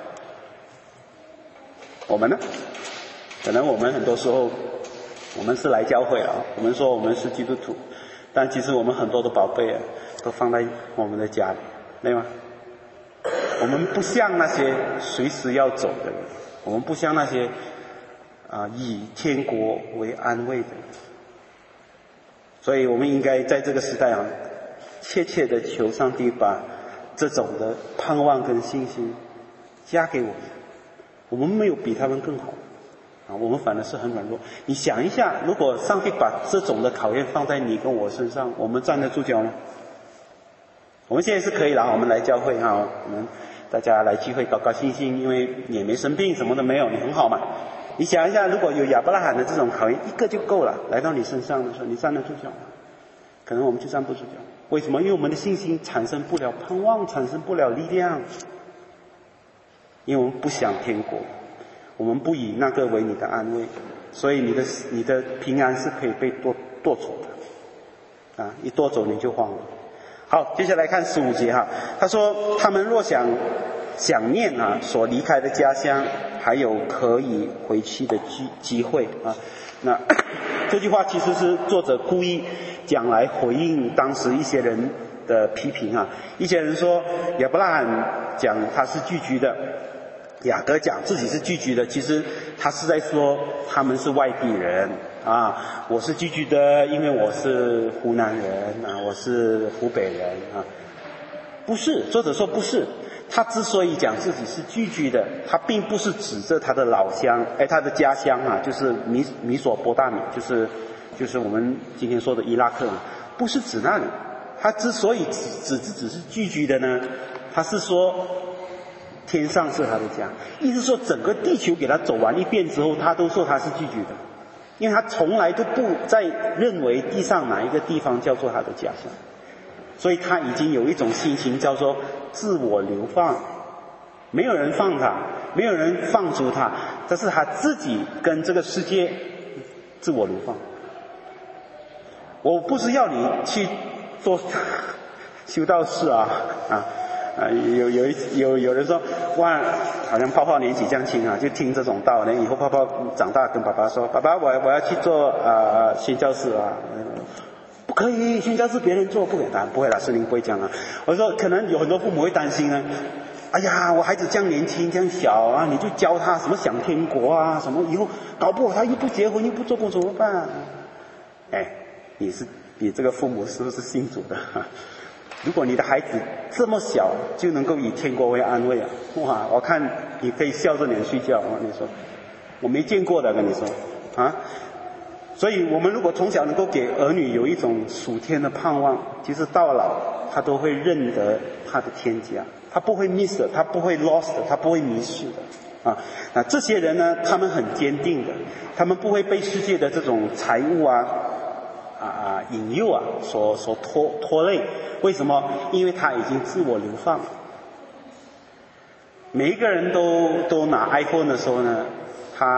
我们呢？可能我们很多时候，我们是来教会啊，我们说我们是基督徒，但其实我们很多的宝贝啊，都放在我们的家里，对吗？我们不像那些随时要走的人，我们不像那些以天国为安慰的人。所以我们应该在这个时代啊，切切的求上帝把这种的盼望跟信心加给我们。我们没有比他们更好啊，我们反而是很软弱。你想一下，如果上帝把这种的考验放在你跟我身上，我们站得住脚吗？我们现在是可以了，我们来教会哈，我们大家来聚会高高兴兴，因为你也没生病，什么都没有，你很好嘛。你想一下，如果有亚伯拉罕的这种考验，一个就够了，来到你身上的时候，你站得住脚吗？可能我们就站不住脚。为什么？因为我们的信心产生不了盼望，产生不了力量。因为我们不想天国，我们不以那个为你的安慰，所以你的平安是可以被夺走的，一夺走你就慌了。好，接下来看15节哈，他说他们若想念所离开的家乡，还有可以回去的机会啊。那这句话其实是作者故意讲来回应当时一些人的批评啊。一些人说亚伯拉罕讲他是寄居的，雅各讲自己是寄居的，其实他是在说他们是外地人啊。我是寄居的，因为我是湖南人啊，我是湖北人啊。不是，作者说不是。他之所以讲自己是寄居的，他并不是指着他的老乡，他的家乡啊，就是米索波大米，就是我们今天说的伊拉克，不是指那里。他之所以只是寄居的呢，他是说天上是他的家，意思说整个地球给他走完一遍之后，他都说他是寄居的，因为他从来都不再认为地上哪一个地方叫做他的家乡，所以他已经有一种心情叫做自我流放，没有人放他，没有人放逐他，这是他自己跟这个世界自我流放。我不是要你去做修道士有人说哇，好像泡泡年纪这样轻啊，就听这种道呢。以后泡泡长大跟爸爸说，爸爸我要去做宣教士啊。不可以，宣教士别人做不给他，不会啦，圣灵不会讲啊。我说可能有很多父母会担心呢，哎呀，我孩子这样年轻这样小啊，你就教他什么想天国啊，什么以后搞不好他又不结婚又不做工怎么办？你这个父母是不是信主的？如果你的孩子这么小就能够以天国为安慰啊，哇，我看你可以笑着脸睡觉。我跟你说，我没见过的，跟你说啊。所以我们如果从小能够给儿女有一种属天的盼望，其实到老他都会认得他的天家，他不会 miss 的，他不会 lost 的，他不会迷失的啊。那这些人呢，他们很坚定的，他们不会被世界的这种财物引诱所拖累。为什么？因为他已经自我流放了。每一个人都拿 iPhone 的时候呢，他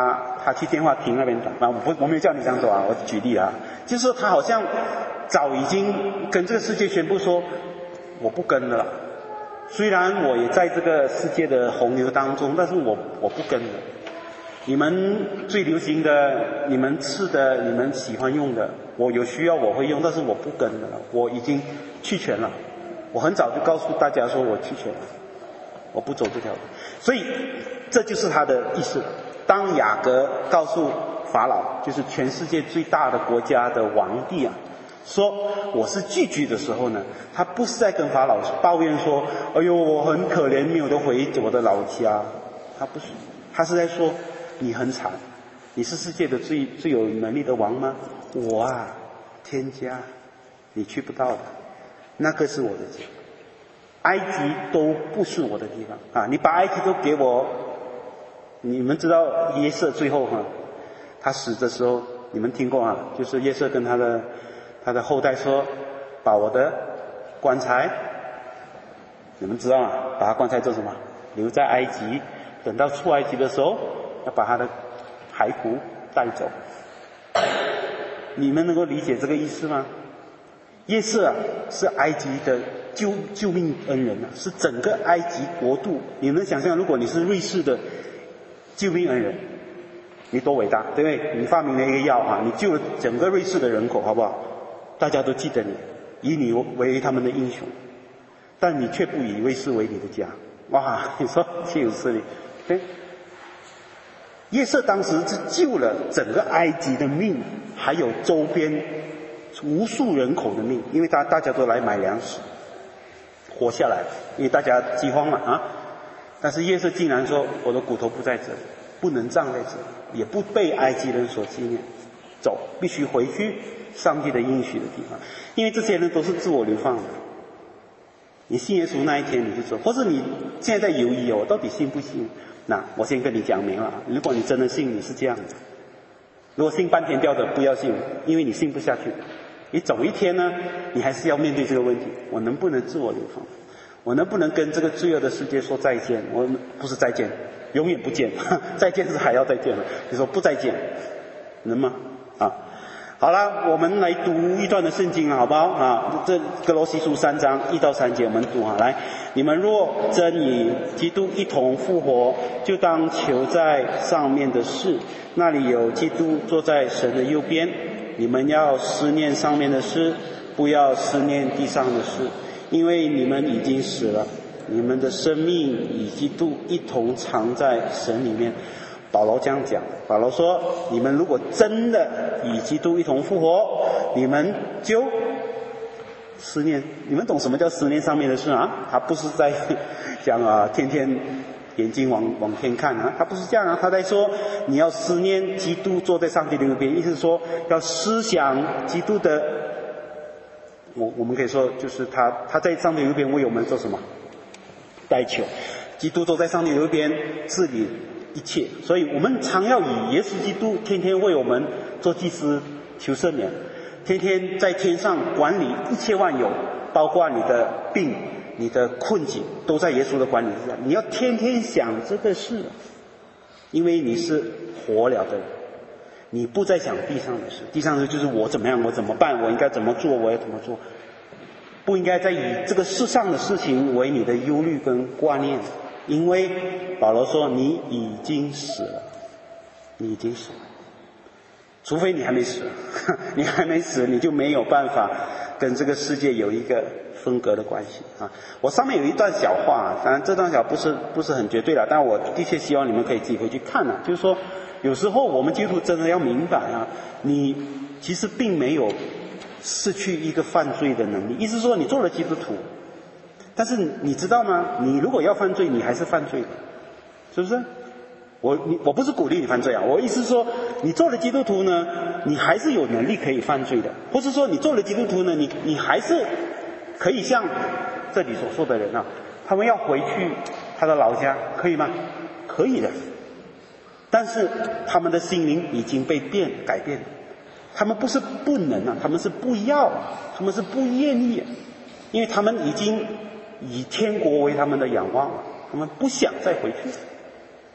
他去电话亭那边打，我没有叫你这样做啊，我举例啊，就是说他好像早已经跟这个世界宣布说，我不跟了，虽然我也在这个世界的洪流当中，但是我不跟了。你们最流行的，你们吃的，你们喜欢用的，我有需要我会用，但是我不跟了，我已经弃权了。我很早就告诉大家说我弃权了，我不走这条路。所以这就是他的意思。当雅各告诉法老，就是全世界最大的国家的王帝啊，说我是寄居的时候呢，他不是在跟法老抱怨说，哎呦我很可怜，没有得回我的老家，他不是，他是在说你很惨，你是世界的最有能力的王吗？我啊，天家，你去不到的，那个是我的家，埃及都不是我的地方啊！你把埃及都给我，你们知道约瑟最后他死的时候，你们听过啊？就是约瑟跟他的后代说，把我的棺材，你们知道啊？把他棺材做什么？留在埃及，等到出埃及的时候，要把他的骸骨带走。你们能够理解这个意思吗？约瑟啊，是埃及的救命恩人啊，是整个埃及国度。你能想象，如果你是瑞士的救命恩人，你多伟大，对不对？你发明了一个药啊，你救了整个瑞士的人口，好不好？大家都记得你，以你为他们的英雄，但你却不以瑞士为你的家。哇，你说岂有此理？对。约瑟当时是救了整个埃及的命，还有周边无数人口的命，因为大家都来买粮食活下来，因为大家饥荒嘛啊。但是约瑟竟然说，我的骨头不在这里，不能葬在这里，也不被埃及人所纪念，走，必须回去上帝的应许的地方。因为这些人都是自我流放的，你信耶稣那一天你就走，或者你现在在犹豫我到底信不信？那我先跟你讲明了，如果你真的信，你是这样的。如果信半天吊的，不要信，因为你信不下去。你总一天呢，你还是要面对这个问题，我能不能自我流放？我能不能跟这个罪恶的世界说再见？我不是再见，永远不见，再见是还要再见了。你说不再见，能吗？啊，好了，我们来读一段的圣经好不好啊？这歌罗西书3章1到3节我们读啊，来。你们若真与基督一同复活，就当求在上面的事，那里有基督坐在神的右边。你们要思念上面的事，不要思念地上的事，因为你们已经死了，你们的生命与基督一同藏在神里面。保罗这样讲，保罗说，你们如果真的与基督一同复活，你们就思念，你们懂什么叫思念上面的事啊？他不是在讲啊，天天眼睛往天看啊，他不是这样啊，他在说你要思念基督坐在上帝的右边，意思是说要思想基督的，我们可以说就是他在上帝右边为我们做什么？代求，基督坐在上帝右边治理一切，所以我们常要以耶稣基督天天为我们做祭司求赦免。天天在天上管理一切万有，包括你的病、你的困境，都在耶稣的管理之下。你要天天想这个事，因为你是活了的人，你不再想地上的事。地上的事就是我怎么样，我怎么办，我应该怎么做，我要怎么做，不应该再以这个世上的事情为你的忧虑跟挂念。因为保罗说，你已经死了，你已经死了。除非你还没死，你还没死，你就没有办法跟这个世界有一个分隔的关系啊。我上面有一段小话，当然这段小不是很绝对了，但我的确希望你们可以自己回去看啊。就是说，有时候我们基督徒真的要明白啊，你其实并没有失去一个犯罪的能力。意思说，你做了基督徒，但是你知道吗？你如果要犯罪，你还是犯罪的，是不是？我不是鼓励你犯罪啊，我意思是说，你做了基督徒呢，你还是有能力可以犯罪的，或是说你做了基督徒呢，你还是可以像这里所说的人啊，他们要回去他的老家，可以吗？可以的，但是他们的心灵已经被改变了，他们不是不能啊，他们是不要，他们是不愿意，因为他们已经以天国为他们的仰望了，他们不想再回去。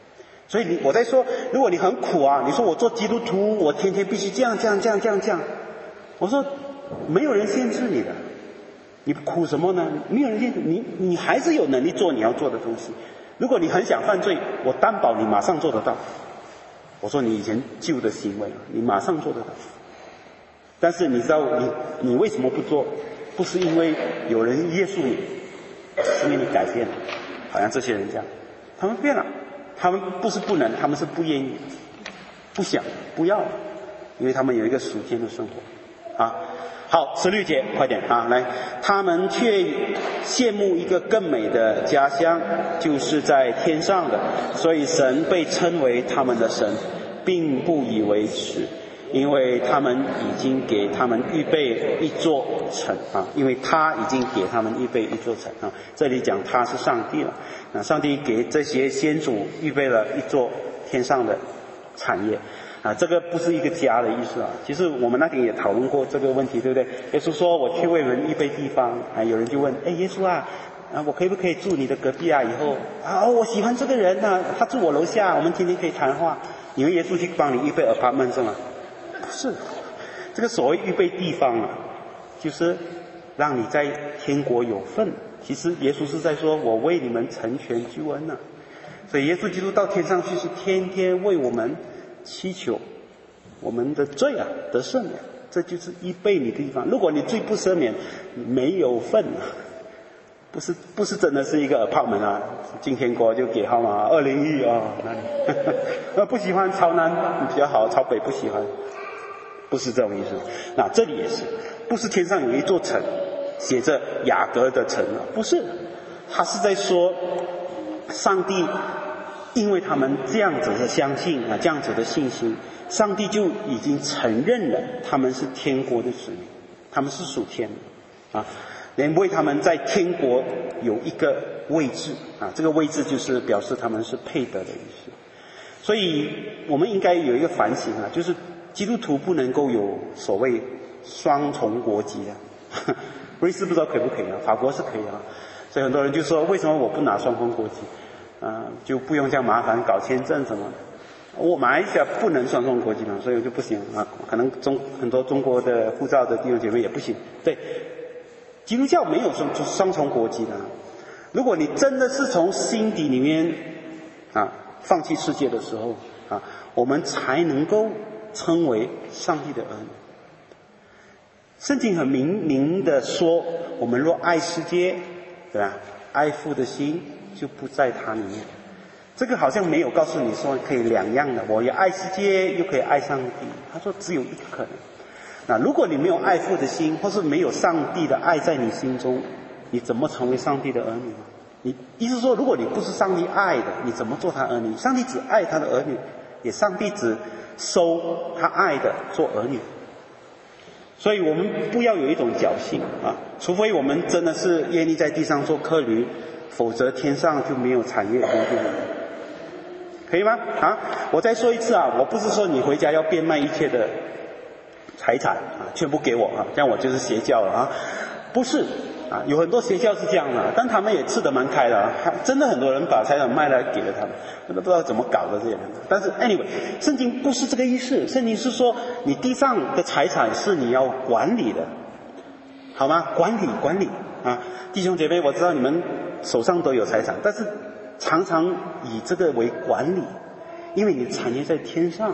所以我在说，如果你很苦啊，你说我做基督徒，我天天必须这样，我说没有人限制你的，你苦什么呢？没有人限制你还是有能力做你要做的东西。如果你很想犯罪，我担保你马上做得到。我说你以前旧的行为，你马上做得到。但是你知道你为什么不做？不是因为有人约束你，是因为你改变了。好像这些人这样，他们变了。他们不是不能，他们是不愿意、不想、不要，因为他们有一个属天的生活啊。好，16节，快点啊，来，他们却羡慕一个更美的家乡，就是在天上的，所以神被称为他们的神，并不以为耻，因为他们已经给他们预备一座城啊，因为他已经给他们预备一座城啊。这里讲他是上帝了。上帝给这些先祖预备了一座天上的产业啊，这个不是一个家的意思啊。其实我们那天也讨论过这个问题，对不对？耶稣说我去为人预备地方啊，有人就问，耶稣啊，我可不可以住你的隔壁啊？以后啊，我喜欢这个人啊，他住我楼下，我们天天可以谈话。你们耶稣去帮你预备 apartment 是吗？不是，这个所谓预备地方啊，就是让你在天国有份。其实耶稣是在说，我为你们成全救恩啊。所以耶稣基督到天上去是天天为我们祈求我们的罪啊得赦免，这就是预备你的地方。如果你罪不赦免，没有份啊，不是真的是一个 apartment 啊，进天国就给号码201啊，那里不喜欢朝南比较好，朝北不喜欢，不是这种意思。那这里也是，不是天上有一座城写着雅各的城啊，不是，他是在说上帝因为他们这样子的相信啊，这样子的信心，上帝就已经承认了他们是天国的子民，他们是属天的啊，连为他们在天国有一个位置啊，这个位置就是表示他们是配得的意思。所以我们应该有一个反省啊，就是基督徒不能够有所谓双重国籍啊。瑞士不知道可不可以啊？法国是可以啊。所以很多人就说，为什么我不拿双重国籍？就不用这样麻烦搞签证什么的。我马来西亚不能双重国籍嘛，所以我就不行啊。可能很多中国的护照的弟兄姐妹也不行。对，基督教没有双重国籍的。如果你真的是从心底里面放弃世界的时候啊，我们才能够称为上帝的儿女。圣经很明的说，我们若爱世界，对吧？爱父的心就不在他里面。这个好像没有告诉你说可以两样的，我也爱世界，又可以爱上帝。他说只有一个可能。那如果你没有爱父的心，或是没有上帝的爱在你心中，你怎么成为上帝的儿女呢？你意思说，如果你不是上帝爱的，你怎么做他儿女？上帝只爱他的儿女，也上帝只收他爱的做儿女。所以我们不要有一种侥幸啊，除非我们真的是愿意在地上做客旅，否则天上就没有产业工具了，可以吗？我再说一次啊，我不是说你回家要变卖一切的财产啊，全部给我啊，这样我就是邪教了啊，不是啊，有很多邪教是这样的，但他们也吃得蛮开的啊，真的很多人把财产卖来给了他们，都不知道怎么搞的这些人。但是 anyway， 圣经不是这个意思，圣经是说你地上的财产是你要管理的，好吗？管理啊，弟兄姐妹，我知道你们手上都有财产，但是常常以这个为管理，因为你产业在天上。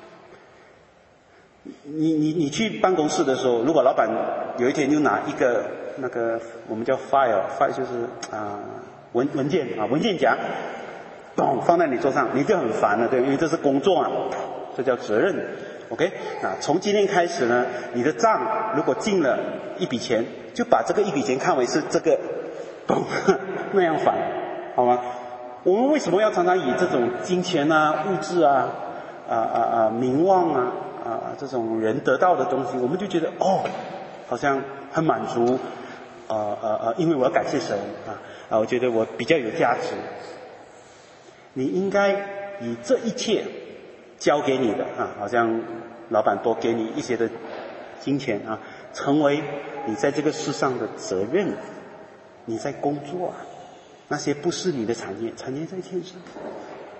你去办公室的时候，如果老板有一天就拿一个那个我们叫 file 就是文件啊，文件夹咚放在你桌上，你就很烦了，对，因为这是工作啊，这叫责任。OK， 从今天开始呢，你的账如果进了一笔钱，就把这个一笔钱看为是这个咚那样烦，好吗？我们为什么要常常以这种金钱啊、物质啊、名望啊这种人得到的东西，我们就觉得好像很满足，因为我要感谢神我觉得我比较有价值。你应该以这一切交给你的好像老板多给你一些的金钱成为你在这个世上的责任。你在工作那些不是你的产业在天上，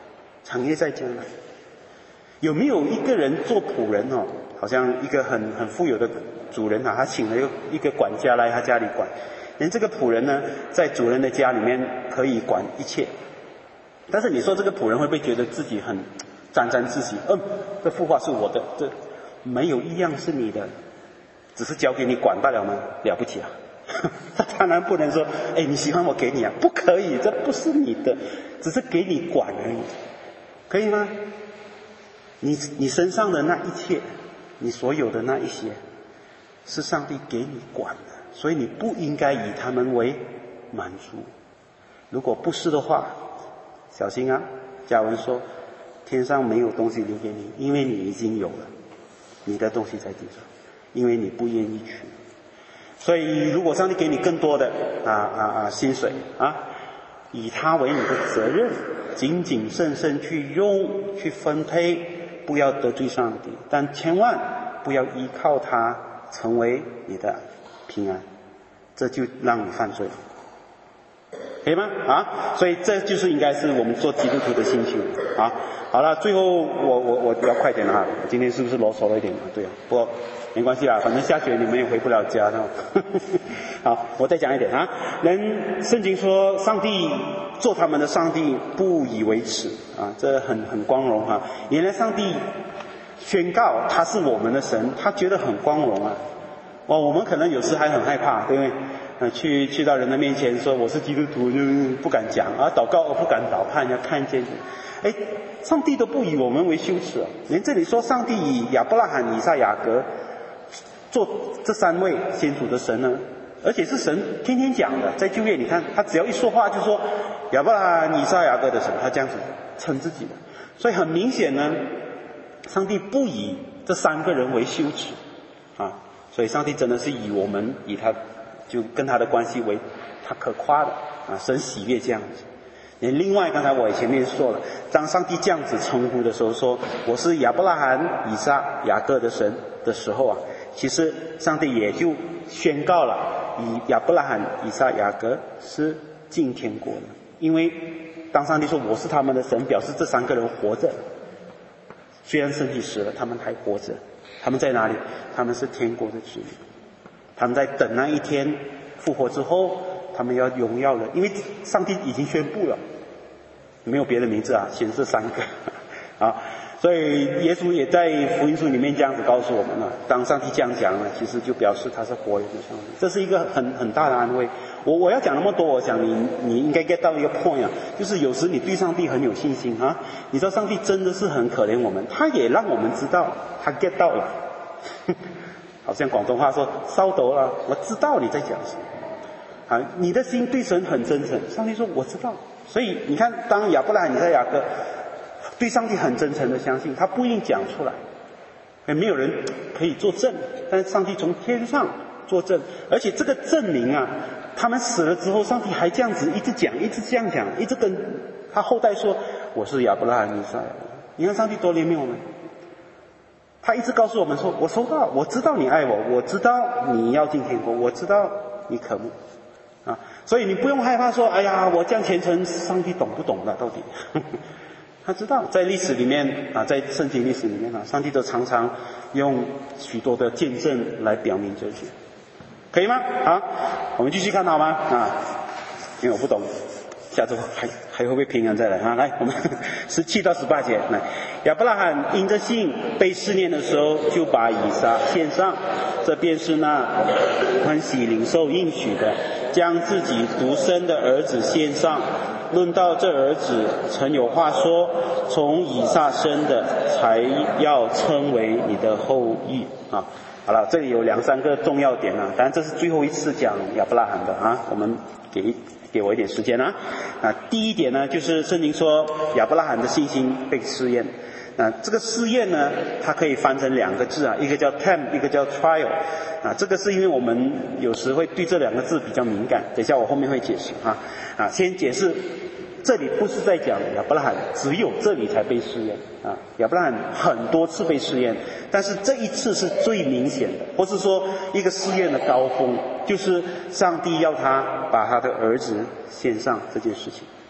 产业在将来。有没有一个人做仆人哦？好像一个很富有的主人啊，他请了一个管家来他家里管，连这个仆人呢，在主人的家里面可以管一切。但是你说这个仆人会不会觉得自己很沾沾自喜？这幅画是我的，这没有一样是你的，只是交给你管罢了吗？了不起啊！他当然不能说，你喜欢我给你啊，不可以，这不是你的，只是给你管而已，可以吗？你身上的那一切，你所有的那一些，是上帝给你管的，所以你不应该以他们为满足。如果不是的话，小心啊！经文说，天上没有东西留给你，因为你已经有了，你的东西在地上，因为你不愿意取。所以如果上帝给你更多的薪水啊，以它为你的责任，谨谨慎慎去用去分配，不要得罪上帝，但千万不要依靠它成为你的平安，这就让你犯罪，可以吗？所以这就是应该是我们做基督徒的心情啊。好了，最后我要快点了哈，今天是不是啰嗦了一点？对啊，不过没关系啦，反正下雪你们也回不了家的。好，我再讲一点啊。圣经说上帝做他们的上帝不以为耻啊，这很光荣啊。原来上帝宣告他是我们的神，他觉得很光荣啊。我们可能有时还很害怕，对不对？去到人的面前说我是基督徒，就不敢讲啊，祷告不敢祷，怕人家看见。上帝都不以我们为羞耻啊！连这里说上帝以亚伯拉罕、以撒、雅各做这3位先祖的神呢，而且是神天天讲的，在旧约你看他只要一说话就说亚伯拉罕、以撒、雅各的神，他这样子称自己的，所以很明显呢，上帝不以这3个人为羞耻啊，所以上帝真的是以他就跟他的关系为他可夸的啊，神喜悦这样子。另外刚才我前面说了，当上帝这样子称呼的时候，说我是亚伯拉罕、以撒、雅各的神的时候啊，其实上帝也就宣告了以亚伯拉罕、以撒、雅各是进天国的。因为当上帝说我是他们的神，表示这3个人活着，虽然身体死了，他们还活着。他们在哪里？他们是天国的子民，他们在等那一天复活之后，他们要荣耀了，因为上帝已经宣布了，没有别的名字啊，显示3个啊，所以耶稣也在福音书里面这样子告诉我们了。当上帝这样讲了，其实就表示他是活人的上帝，这是一个很大的安慰。我要讲那么多，我想你应该 get 到一个 point 啊，就是有时你对上帝很有信心啊，你知道上帝真的是很可怜我们，他也让我们知道他 get 到了，好像广东话说烧抖了，我知道你在讲什么。你的心对神很真诚，上帝说我知道。所以你看，当亚伯拉罕、以撒、雅各对上帝很真诚的相信，他不一定讲出来，也没有人可以作证，但是上帝从天上作证，而且这个证明啊，他们死了之后，上帝还这样子一直讲，一直这样讲，一直跟他后代说我是亚伯拉罕、以撒、雅各。你看上帝多怜悯我们，他一直告诉我们说我收到，我知道你爱我，我知道你要进天国，我知道你渴慕所以你不用害怕说哎呀我这样虔诚，上帝懂不懂的到底他知道。在历史里面在圣经历史里面上帝都常常用许多的见证来表明这些，可以吗？我们继续看好吗？因为我不懂，下周还会不会平安再来来，我们17到18节来。亚伯拉罕因着信被试炼的时候，就把以撒献上，这便是那欢喜领受应许的，将自己独生的儿子献上。论到这儿子，曾有话说，从以撒生的才要称为你的后裔好了，这里有2-3个重要点当然这是最后一次讲亚伯拉罕的我们给我一点时间第一点呢，就是圣经说亚伯拉罕的信心被试验。这个试验呢，它可以翻成2个字一个叫 tempt， 一个叫 trial。这个是因为我们有时会对这2个字比较敏感，等一下我后面会解释先解释，这里不是在讲亚伯拉罕只有这里才被试验亚伯拉罕很多次被试验，但是这一次是最明显的，或是说一个试验的高峰，就是上帝要他把他的儿子献上这件事情。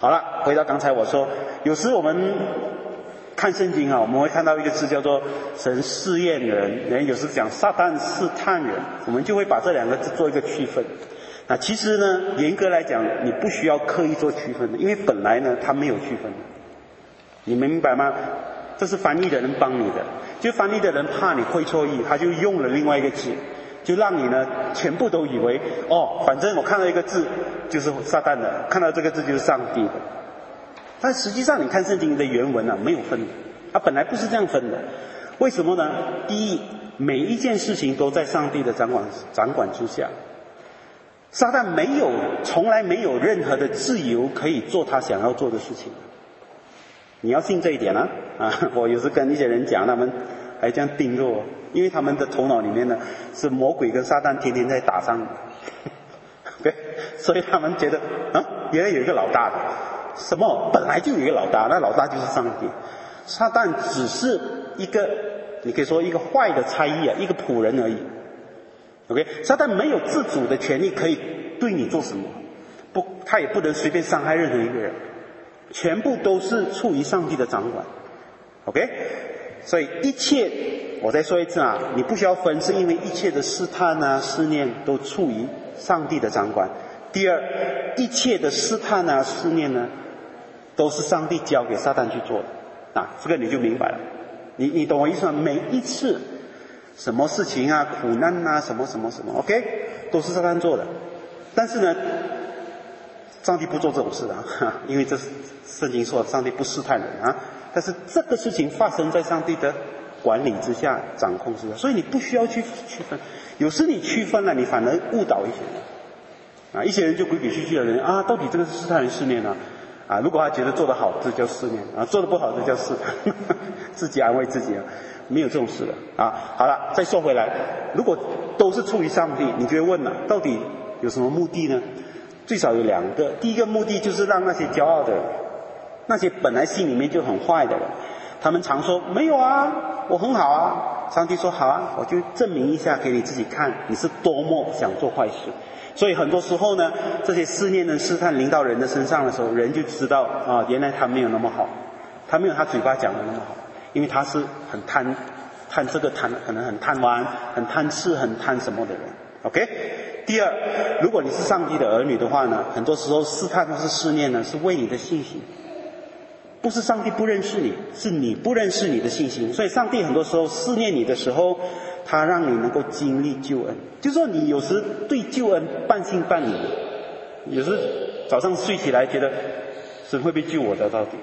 好了，回到刚才我说，有时我们看圣经啊，我们会看到一个字叫做神试验人，有时讲撒旦试探人，我们就会把这两个字做一个区分。那其实呢，严格来讲，你不需要刻意做区分的，因为本来呢，它没有区分的。你们明白吗？这是翻译的人帮你的，就翻译的人怕你会错意，他就用了另外一个字，就让你呢全部都以为反正我看到一个字就是撒旦的，看到这个字就是上帝的。但实际上你看圣经的原文啊，没有分的，它本来不是这样分的。为什么呢？第一，每一件事情都在上帝的掌管之下，撒旦从来没有任何的自由可以做他想要做的事情。你要信这一点啊！我有时跟一些人讲，他们还这样盯着我，因为他们的头脑里面呢是魔鬼跟撒旦天天在打仗的，okay? 所以他们觉得原来有一个老大的，什么本来就有一个老大，那老大就是上帝，撒旦只是一个，你可以说一个坏的差役啊，一个仆人而已。OK， 撒旦没有自主的权利可以对你做什么，他也不能随便伤害任何一个人。全部都是处于上帝的掌管 ，OK， 所以一切，我再说一次啊，你不需要分，是因为一切的试探啊、试炼都处于上帝的掌管。第二，一切的试探啊、试炼呢，都是上帝交给撒旦去做的这个你就明白了。你懂我意思吗？每一次什么事情啊、苦难啊、什么 ，OK， 都是撒旦做的。但是呢，上帝不做这种事的因为这是圣经说上帝不试探人但是这个事情发生在上帝的管理之下、掌控之下，所以你不需要去区分。有时你区分了，你反而误导一些人一些人就规规矩矩的人到底这个是试探人试炼如果他觉得做得好，这叫试炼做得不好，这叫试探自己安慰自己没有这种事的好了，再说回来，如果都是出于上帝，你就会问了，到底有什么目的呢？最少有两个。第一个目的就是让那些骄傲的人，那些本来心里面就很坏的人，他们常说没有我很好上帝说好我就证明一下给你自己看，你是多么想做坏事。所以很多时候呢，这些试炼的试探临到人的身上的时候，人就知道原来他没有那么好，他没有他嘴巴讲的那么好，因为他是很贪这个可能很贪玩、很贪吃、很贪什么的人。OK， 第二，如果你是上帝的儿女的话呢，很多时候试探或是试炼呢，是为你的信心，不是上帝不认识你，是你不认识你的信心。所以上帝很多时候试炼你的时候，他让你能够经历救恩。就是说你有时对救恩半信半疑，有时早上睡起来觉得神会不会救我的到底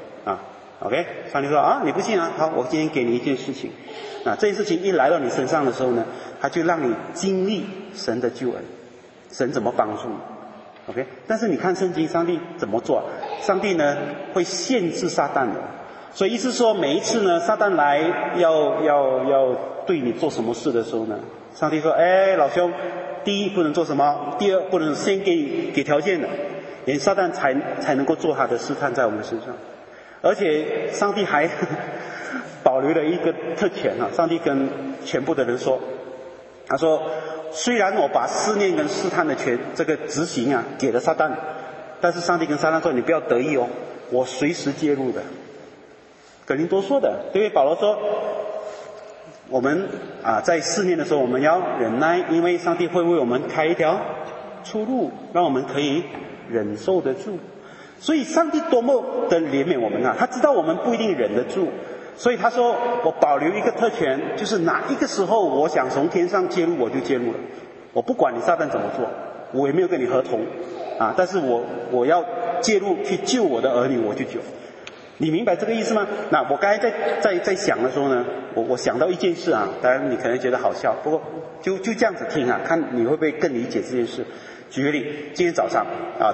OK， 上帝说你不信好，我今天给你一件事情这件事情一来到你身上的时候呢，他就让你经历神的救恩，神怎么帮助你 OK。 但是你看圣经，上帝怎么做？上帝呢会限制撒旦的，所以意思说每一次呢撒旦来要对你做什么事的时候呢，上帝说老兄，第一不能做什么，第二不能先给条件的，连撒旦才能够做他的试探在我们身上。而且上帝还保留了一个特权上帝跟全部的人说，他说虽然我把试炼跟试探的这个执行给了撒旦，但是上帝跟撒旦说你不要得意我随时介入的。格林多说的，对不对？保罗说我们在试炼的时候我们要忍耐，因为上帝会为我们开一条出路，让我们可以忍受得住。所以上帝多么的怜悯我们他知道我们不一定忍得住，所以他说我保留一个特权，就是哪一个时候我想从天上介入我就介入了，我不管你撒旦怎么做，我也没有跟你合同但是我要介入去救我的儿女，我就救。你明白这个意思吗？那我刚才在想的时候呢，我想到一件事当然你可能觉得好笑，不过就这样子听看你会不会更理解这件事。举个例，今天早上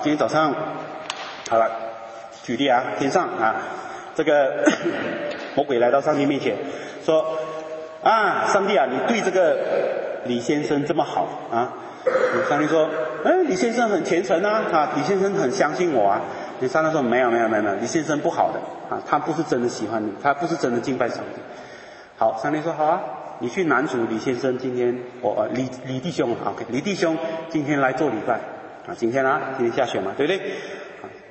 好了，举例天上这个魔鬼来到上帝面前说上帝你对这个李先生这么好上帝说李先生很虔诚李先生很相信我上帝说没有，李先生不好的他不是真的喜欢你，他不是真的敬拜上帝。好，上帝说好你去拦阻李先生今天李弟兄OK， 李弟兄今天来做礼拜今天下雪嘛，对不对？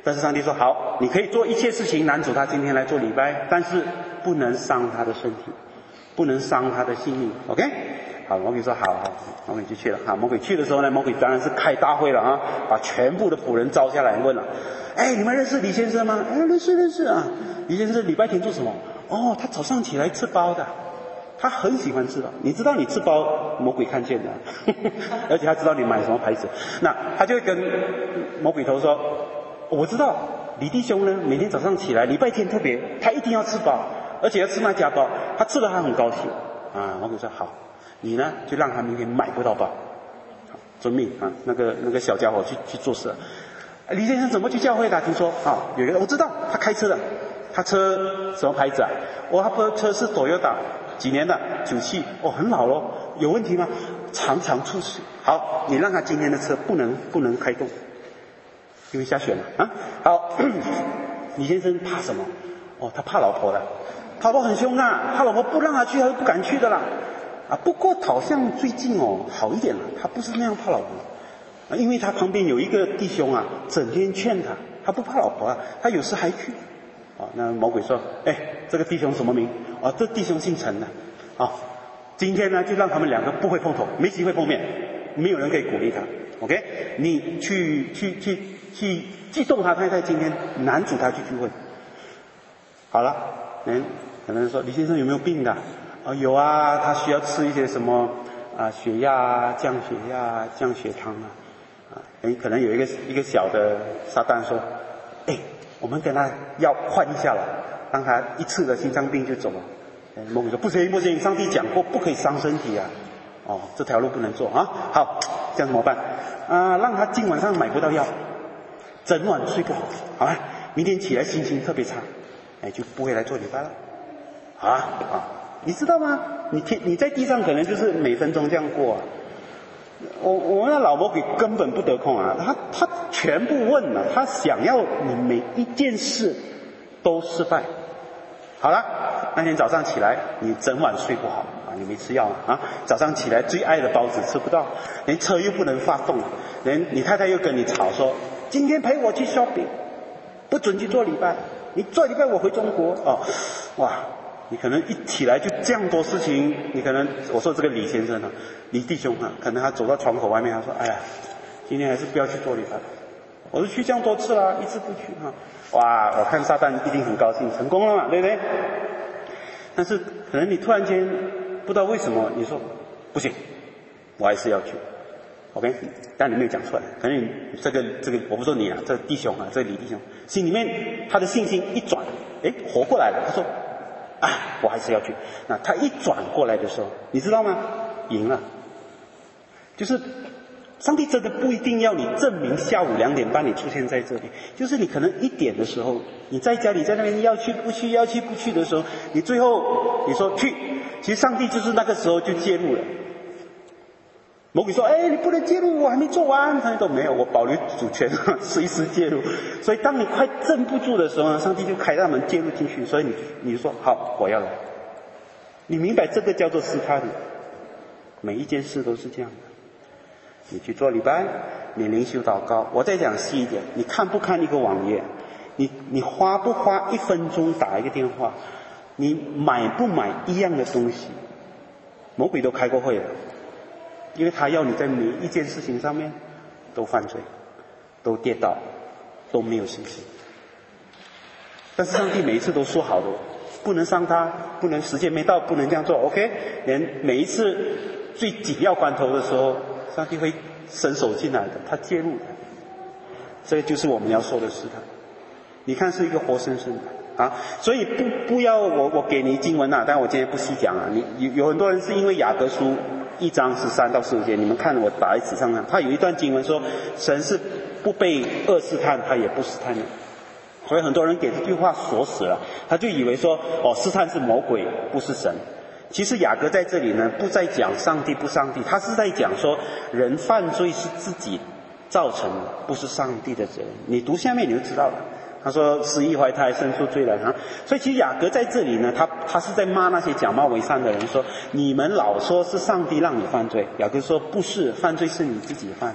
但是上帝说好，你可以做一切事情拦阻他今天来做礼拜，但是不能伤他的身体，不能伤他的性命。OK？ 好，魔鬼说好，魔鬼就去了。好，魔鬼去的时候呢，魔鬼当然是开大会了啊，把全部的仆人招下来问了：哎，你们认识李先生吗？哎，认识啊。李先生礼拜天做什么？哦，他早上起来吃包的，他很喜欢吃的。你知道你吃包，魔鬼看见的，而且他知道你买什么牌子，那他就会跟魔鬼头说：我知道李弟兄呢，每天早上起来，礼拜天特别，他一定要吃包，而且要吃那家包，他吃了他很高兴啊。魔鬼说好。你呢，就让他明天买不到包，遵命啊！那个小家伙去做事了。李先生怎么去教会的？听说啊，有一个我知道，他开车的，他车什么牌子啊？他车是Toyota，几年的，97，哦，很老咯，有问题吗？常常出事。好，你让他今天的车不能开动，因为下雪了啊。好，李先生怕什么？哦，他怕老婆的，老婆很凶啊，他老婆不让他去，他就不敢去的啦。啊，不过好像最近好一点了，他不是那样怕老婆啊，因为他旁边有一个弟兄啊，整天劝他，他不怕老婆啊，他有时还去啊。那魔鬼说：哎，这个弟兄什么名？啊，这弟兄姓陈的啊。今天呢，就让他们两个不会碰头，没机会碰面，没有人可以鼓励他。OK， 你去激动他太太，今天拦阻他去聚会。好了，可能说李先生有没有病的？有啊，他需要吃一些什么血压啊，降血压啊，降血糖啊。可能有一个小的撒旦说：哎，我们跟他药换一下了，让他一次的心脏病就走了。魔鬼说：不行，上帝讲过不可以伤身体啊。哦，这条路不能做啊。好，这样怎么办？让他今晚上买不到药，整晚睡不好，好吧？明天起来心情特别差，就不会来做礼拜了。你知道吗？你在地上可能就是每分钟这样过啊。我们的老魔鬼根本不得空啊，他全部问了，他想要你每一件事都失败。好了，那天早上起来，你整晚睡不好啊，你没吃药啊，早上起来最爱的包子吃不到，连车又不能发动，连你太太又跟你吵说，今天陪我去 shopping， 不准去做礼拜，你做礼拜我回中国哦，哇！你可能一起来就这样多事情，你可能我说这个李先生啊，李弟兄啊，可能他走到窗口外面，他说：哎呀，今天还是不要去做礼拜，我都去这样多次了，一次不去啊。哇，我看撒旦一定很高兴，成功了嘛，对不对？但是可能你突然间不知道为什么，你说不行，我还是要去。OK， 但你没有讲出来，可能你这个我不说你啊，这弟兄啊，这李弟兄心里面他的信心一转，活过来了，他说。我还是要去。那他一转过来的时候，你知道吗？赢了。就是上帝真的不一定要你证明下午2点半你出现在这里，就是你可能1点的时候，你在家里在那边要去不去的时候，你最后你说去，其实上帝就是那个时候就介入了。魔鬼说：你不能介入，我还没做完。他说：没有，我保留主权，随时介入。所以当你快镇不住的时候呢，上帝就开大门介入进去。所以你就说：好，我要来。你明白这个叫做试探，每一件事都是这样的。你去做礼拜，你灵修祷告。我再讲细一点，你看不看一个网页？你花不花1分钟打一个电话？你买不买一样的东西？魔鬼都开过会了。因为他要你在每一件事情上面都犯罪，都跌倒，都没有信心。但是上帝每一次都说好的，不能伤他，不能时间没到，不能这样做。OK， 连每一次最紧要关头的时候，上帝会伸手进来的，他介入的。这就是我们要说的试探。你看是一个活生生的啊，所以不要我给你经文啊，但我今天不细讲啊。有很多人是因为雅各书1章13到15节，你们看我打在纸上，他有一段经文说，神是不被恶试探，他也不试探的。所以很多人给这句话锁死了，他就以为说，试探是魔鬼，不是神。其实雅各在这里呢，不再讲上帝不上帝，他是在讲说，人犯罪是自己造成的，不是上帝的责任。你读下面你就知道了。他说失意怀胎生出罪来啊，所以其实雅各在这里呢，他是在骂那些假冒为善的人，说你们老说是上帝让你犯罪，雅各说不是，犯罪是你自己犯的。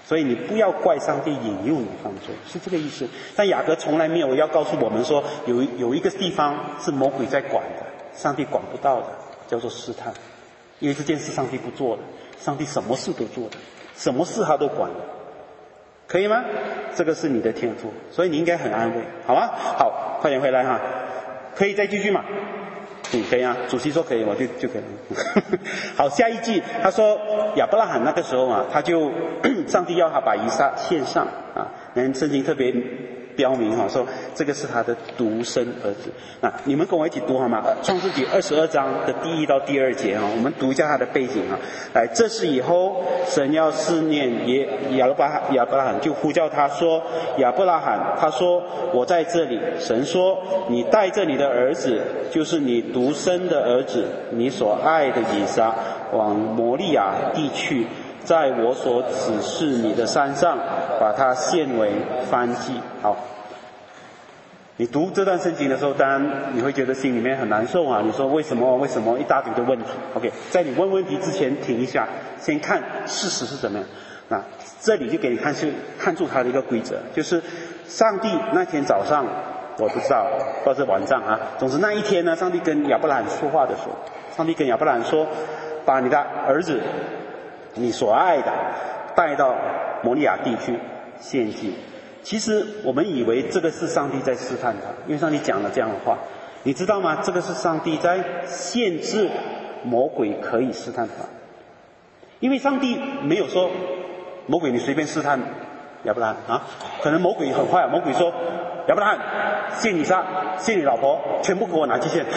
所以你不要怪上帝引诱你犯罪，是这个意思。但雅各从来没有要告诉我们说有一个地方是魔鬼在管的，上帝管不到的，叫做试探。因为这件事上帝不做的，上帝什么事都做的，什么事他都管的，可以吗？这个是你的天赋，所以你应该很安慰，好吗？好，快点回来哈，可以再继续吗？可以啊，主席说可以，我就可以了。好，下一句他说亚伯拉罕那个时候啊，他就上帝要他把以撒献上啊，圣经特别标明哈，说这个是他的独生儿子。那你们跟我一起读好吗？创世纪22章的第1到第2节啊，我们读一下他的背景啊。来，这是以后神要试验亚伯拉罕，就呼叫他说亚伯拉罕，他说我在这里。神说你带着你的儿子，就是你独生的儿子，你所爱的以撒，往摩利亚地去，在我所指示你的山上，把它献为燔祭。好，你读这段圣经的时候，当然你会觉得心里面很难受啊。你说为什么一大堆的问题 ？OK， 在你问问题之前停一下，先看事实是怎么样。那这里就给你看出他的一个规则，就是上帝那天早上，我不知道或者晚上啊，总之那一天呢，上帝跟亚伯拉罕说话的时候，上帝跟亚伯拉罕说，把你的儿子，你所爱的，带到摩利亚地去献祭。其实我们以为这个是上帝在试探他，因为上帝讲了这样的话，你知道吗？这个是上帝在限制魔鬼可以试探他，因为上帝没有说魔鬼你随便试探亚伯拉罕啊，可能魔鬼很坏，魔鬼说亚伯拉罕献以撒，献你老婆，全部给我拿去献。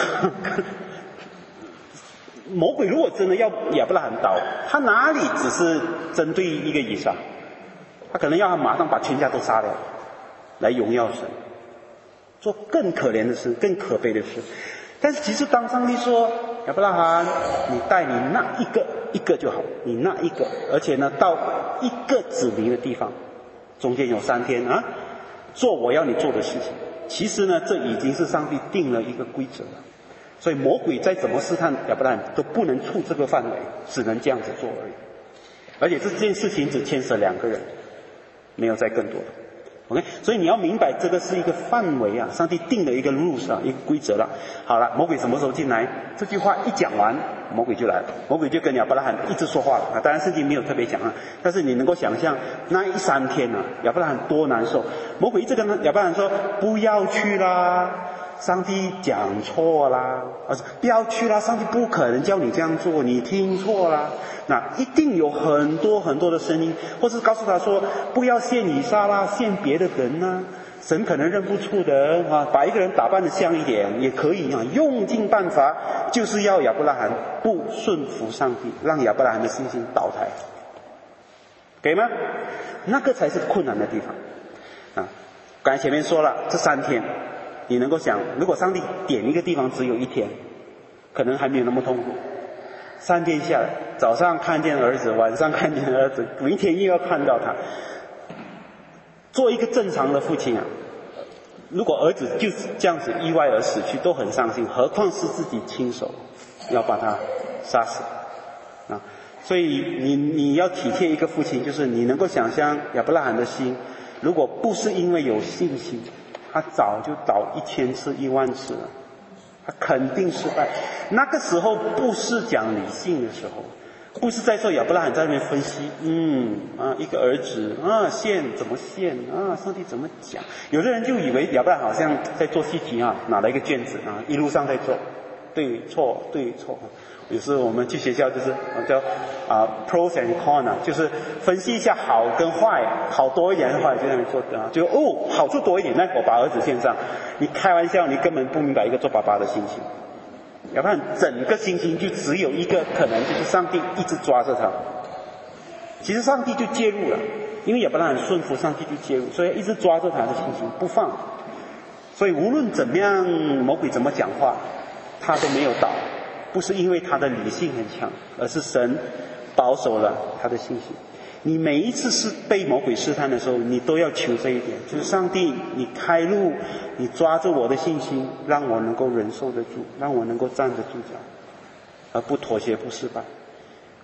魔鬼如果真的要亚伯拉罕倒，他哪里只是针对一个以撒？他可能要他马上把全家都杀了，来荣耀神，做更可怜的事，更可悲的事。但是其实当上帝说亚伯拉罕，你带你那一个就好，你那一个，而且呢到一个指明的地方，中间有3天啊，做我要你做的事情。其实呢，这已经是上帝定了一个规则了。所以魔鬼再怎么试探亚伯拉罕都不能触这个范围，只能这样子做而已。而且这件事情只牵涉2个人，没有再更多的。OK， 所以你要明白这个是一个范围啊，上帝定的一个 rules 啊，一个规则了。好了，魔鬼什么时候进来？这句话一讲完，魔鬼就来了，魔鬼就跟亚伯拉罕一直说话了啊。当然圣经没有特别讲啊，但是你能够想象那3天啊，亚伯拉罕多难受。魔鬼一直跟亚伯拉罕说不要去啦，上帝讲错啦，不要去啦，上帝不可能叫你这样做，你听错啦。那一定有很多很多的声音，或是告诉他说不要献以撒啦，献别的人啊，神可能认不出的啊，把一个人打扮得像一点也可以啊，用尽办法就是要亚伯拉罕不顺服上帝，让亚伯拉罕的信心倒台，给吗？那个才是困难的地方啊。刚才前面说了，这3天你能够想，如果上帝点一个地方只有1天，可能还没有那么痛苦。3天下来，早上看见儿子，晚上看见儿子，明天又要看到他。做一个正常的父亲啊，如果儿子就是这样子意外而死去，都很伤心，何况是自己亲手要把他杀死啊！所以你要体贴一个父亲，就是你能够想象亚伯拉罕的心，如果不是因为有信心，他早就倒1000次10000次了，他肯定失败。那个时候不是讲理性的时候，不是在说亚伯拉罕在那边分析，一个儿子啊，献怎么献啊，上帝怎么讲？有的人就以为亚伯拉罕好像在做戏题啊，拿了一个卷子啊，一路上在做对错。有时候我们去学校就是叫pros and cons，就是分析一下好跟坏，好多一点的坏就在那边做啊，就好处多一点，那我把儿子献上。你开玩笑，你根本不明白一个做爸爸的心情。要不然整个心情就只有一个可能，就是上帝一直抓着他。其实上帝就介入了，因为亚伯拉罕顺服，上帝就介入，所以一直抓着他的心情不放。所以无论怎么样，魔鬼怎么讲话，他都没有倒，不是因为他的理性很强，而是神保守了他的信心。你每一次是被魔鬼试探的时候，你都要求这一点，就是上帝，你开路，你抓住我的信心，让我能够忍受得住，让我能够站得住脚，而不妥协，不失败。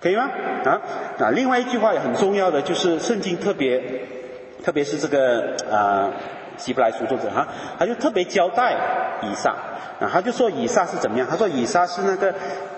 可以吗？另外一句话也很重要的，就是圣经特别是这个希伯来书作者他就特别交代以撒他就说以撒是怎么样？他说以撒是那个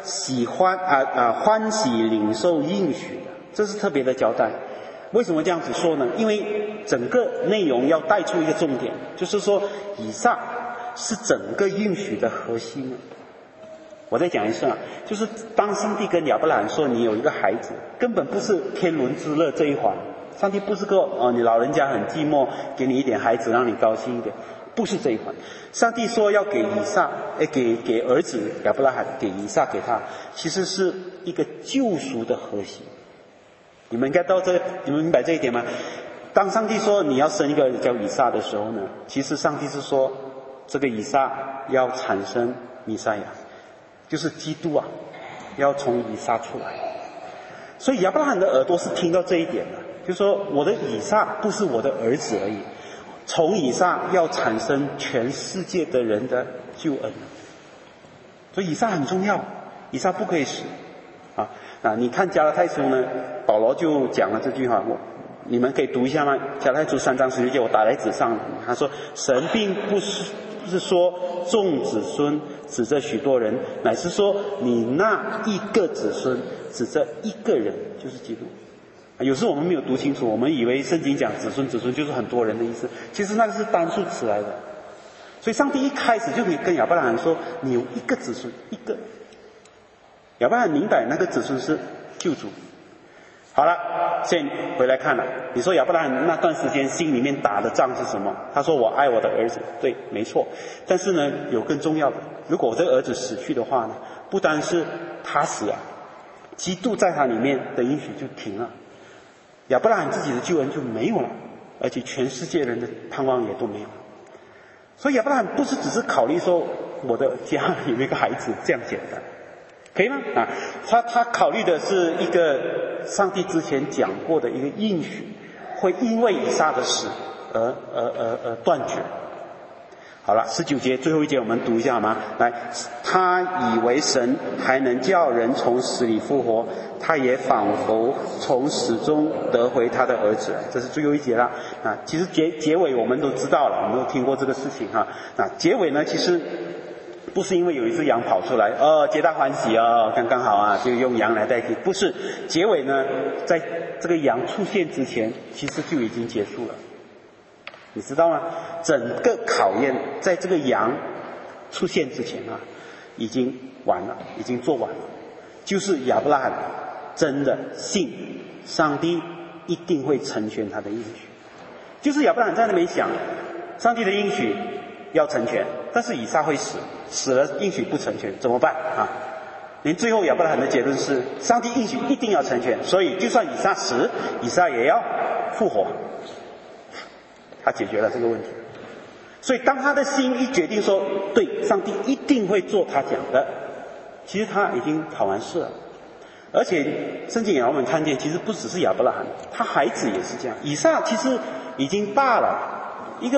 欢喜领受应许的，这是特别的交代。为什么这样子说呢？因为整个内容要带出一个重点，就是说以撒是整个应许的核心。我再讲一次就是当上帝跟亚伯拉罕说你有一个孩子，根本不是天伦之乐这一环。上帝不是说你老人家很寂寞，给你一点孩子让你高兴一点，不是这一环。上帝说要给以撒给儿子亚伯拉罕，给以撒给他，其实是一个救赎的核心。你们应该你们明白这一点吗？当上帝说你要生一个叫以撒的时候呢，其实上帝是说这个以撒要产生弥赛亚，就是基督要从以撒出来。所以亚伯拉罕的耳朵是听到这一点的，就是说我的以撒不是我的儿子而已，从以撒要产生全世界的人的救恩。所以以撒很重要，以撒不可以死你看加拉太书呢，保罗就讲了这句话，你们可以读一下吗？加拉太书3章16节，我打在纸上。他说神并不是说众子孙指着许多人，乃是说你那一个子孙指着一个人，就是基督。有时我们没有读清楚，我们以为圣经讲子孙就是很多人的意思，其实那个是单数词来的。所以上帝一开始就跟亚伯拉罕说你有一个子孙，一个。亚伯拉罕明白那个子孙是救主。好了，现在回来看了，你说亚伯拉罕那段时间心里面打的仗是什么？他说我爱我的儿子，对，没错。但是呢，有更重要的，如果我这个儿子死去的话呢，不单是他死基督在他里面的应许就停了，亚伯拉罕自己的救恩就没有了，而且全世界人的盼望也都没有了。所以亚伯拉罕不是只是考虑说我的家里面有一个孩子这样简单，可以吗？他考虑的是一个上帝之前讲过的一个应许，会因为以撒的死而断绝。好了，19节最后一节我们读一下好吗？来，他以为神还能叫人从死里复活，他也仿佛从死中得回他的儿子。这是最后一节了其实结尾我们都知道了，我们都听过这个事情结尾呢，其实不是因为有一只羊跑出来皆大欢喜刚刚好就用羊来代替，不是。结尾呢，在这个羊出现之前其实就已经结束了，你知道吗？整个考验在这个羊出现之前已经完了，已经做完了。就是亚伯拉罕真的信上帝一定会成全他的应许，就是亚伯拉罕在那边想上帝的应许要成全，但是以撒会死了应许不成全怎么办连最后亚伯拉罕的结论是上帝应许一定要成全，所以就算以撒死，以撒也要复活。他解决了这个问题。所以当他的心一决定说对，上帝一定会做他讲的，其实他已经考完试了。而且圣经也让我们看见，其实不只是亚伯拉罕，他孩子也是这样。以撒其实已经大了，一个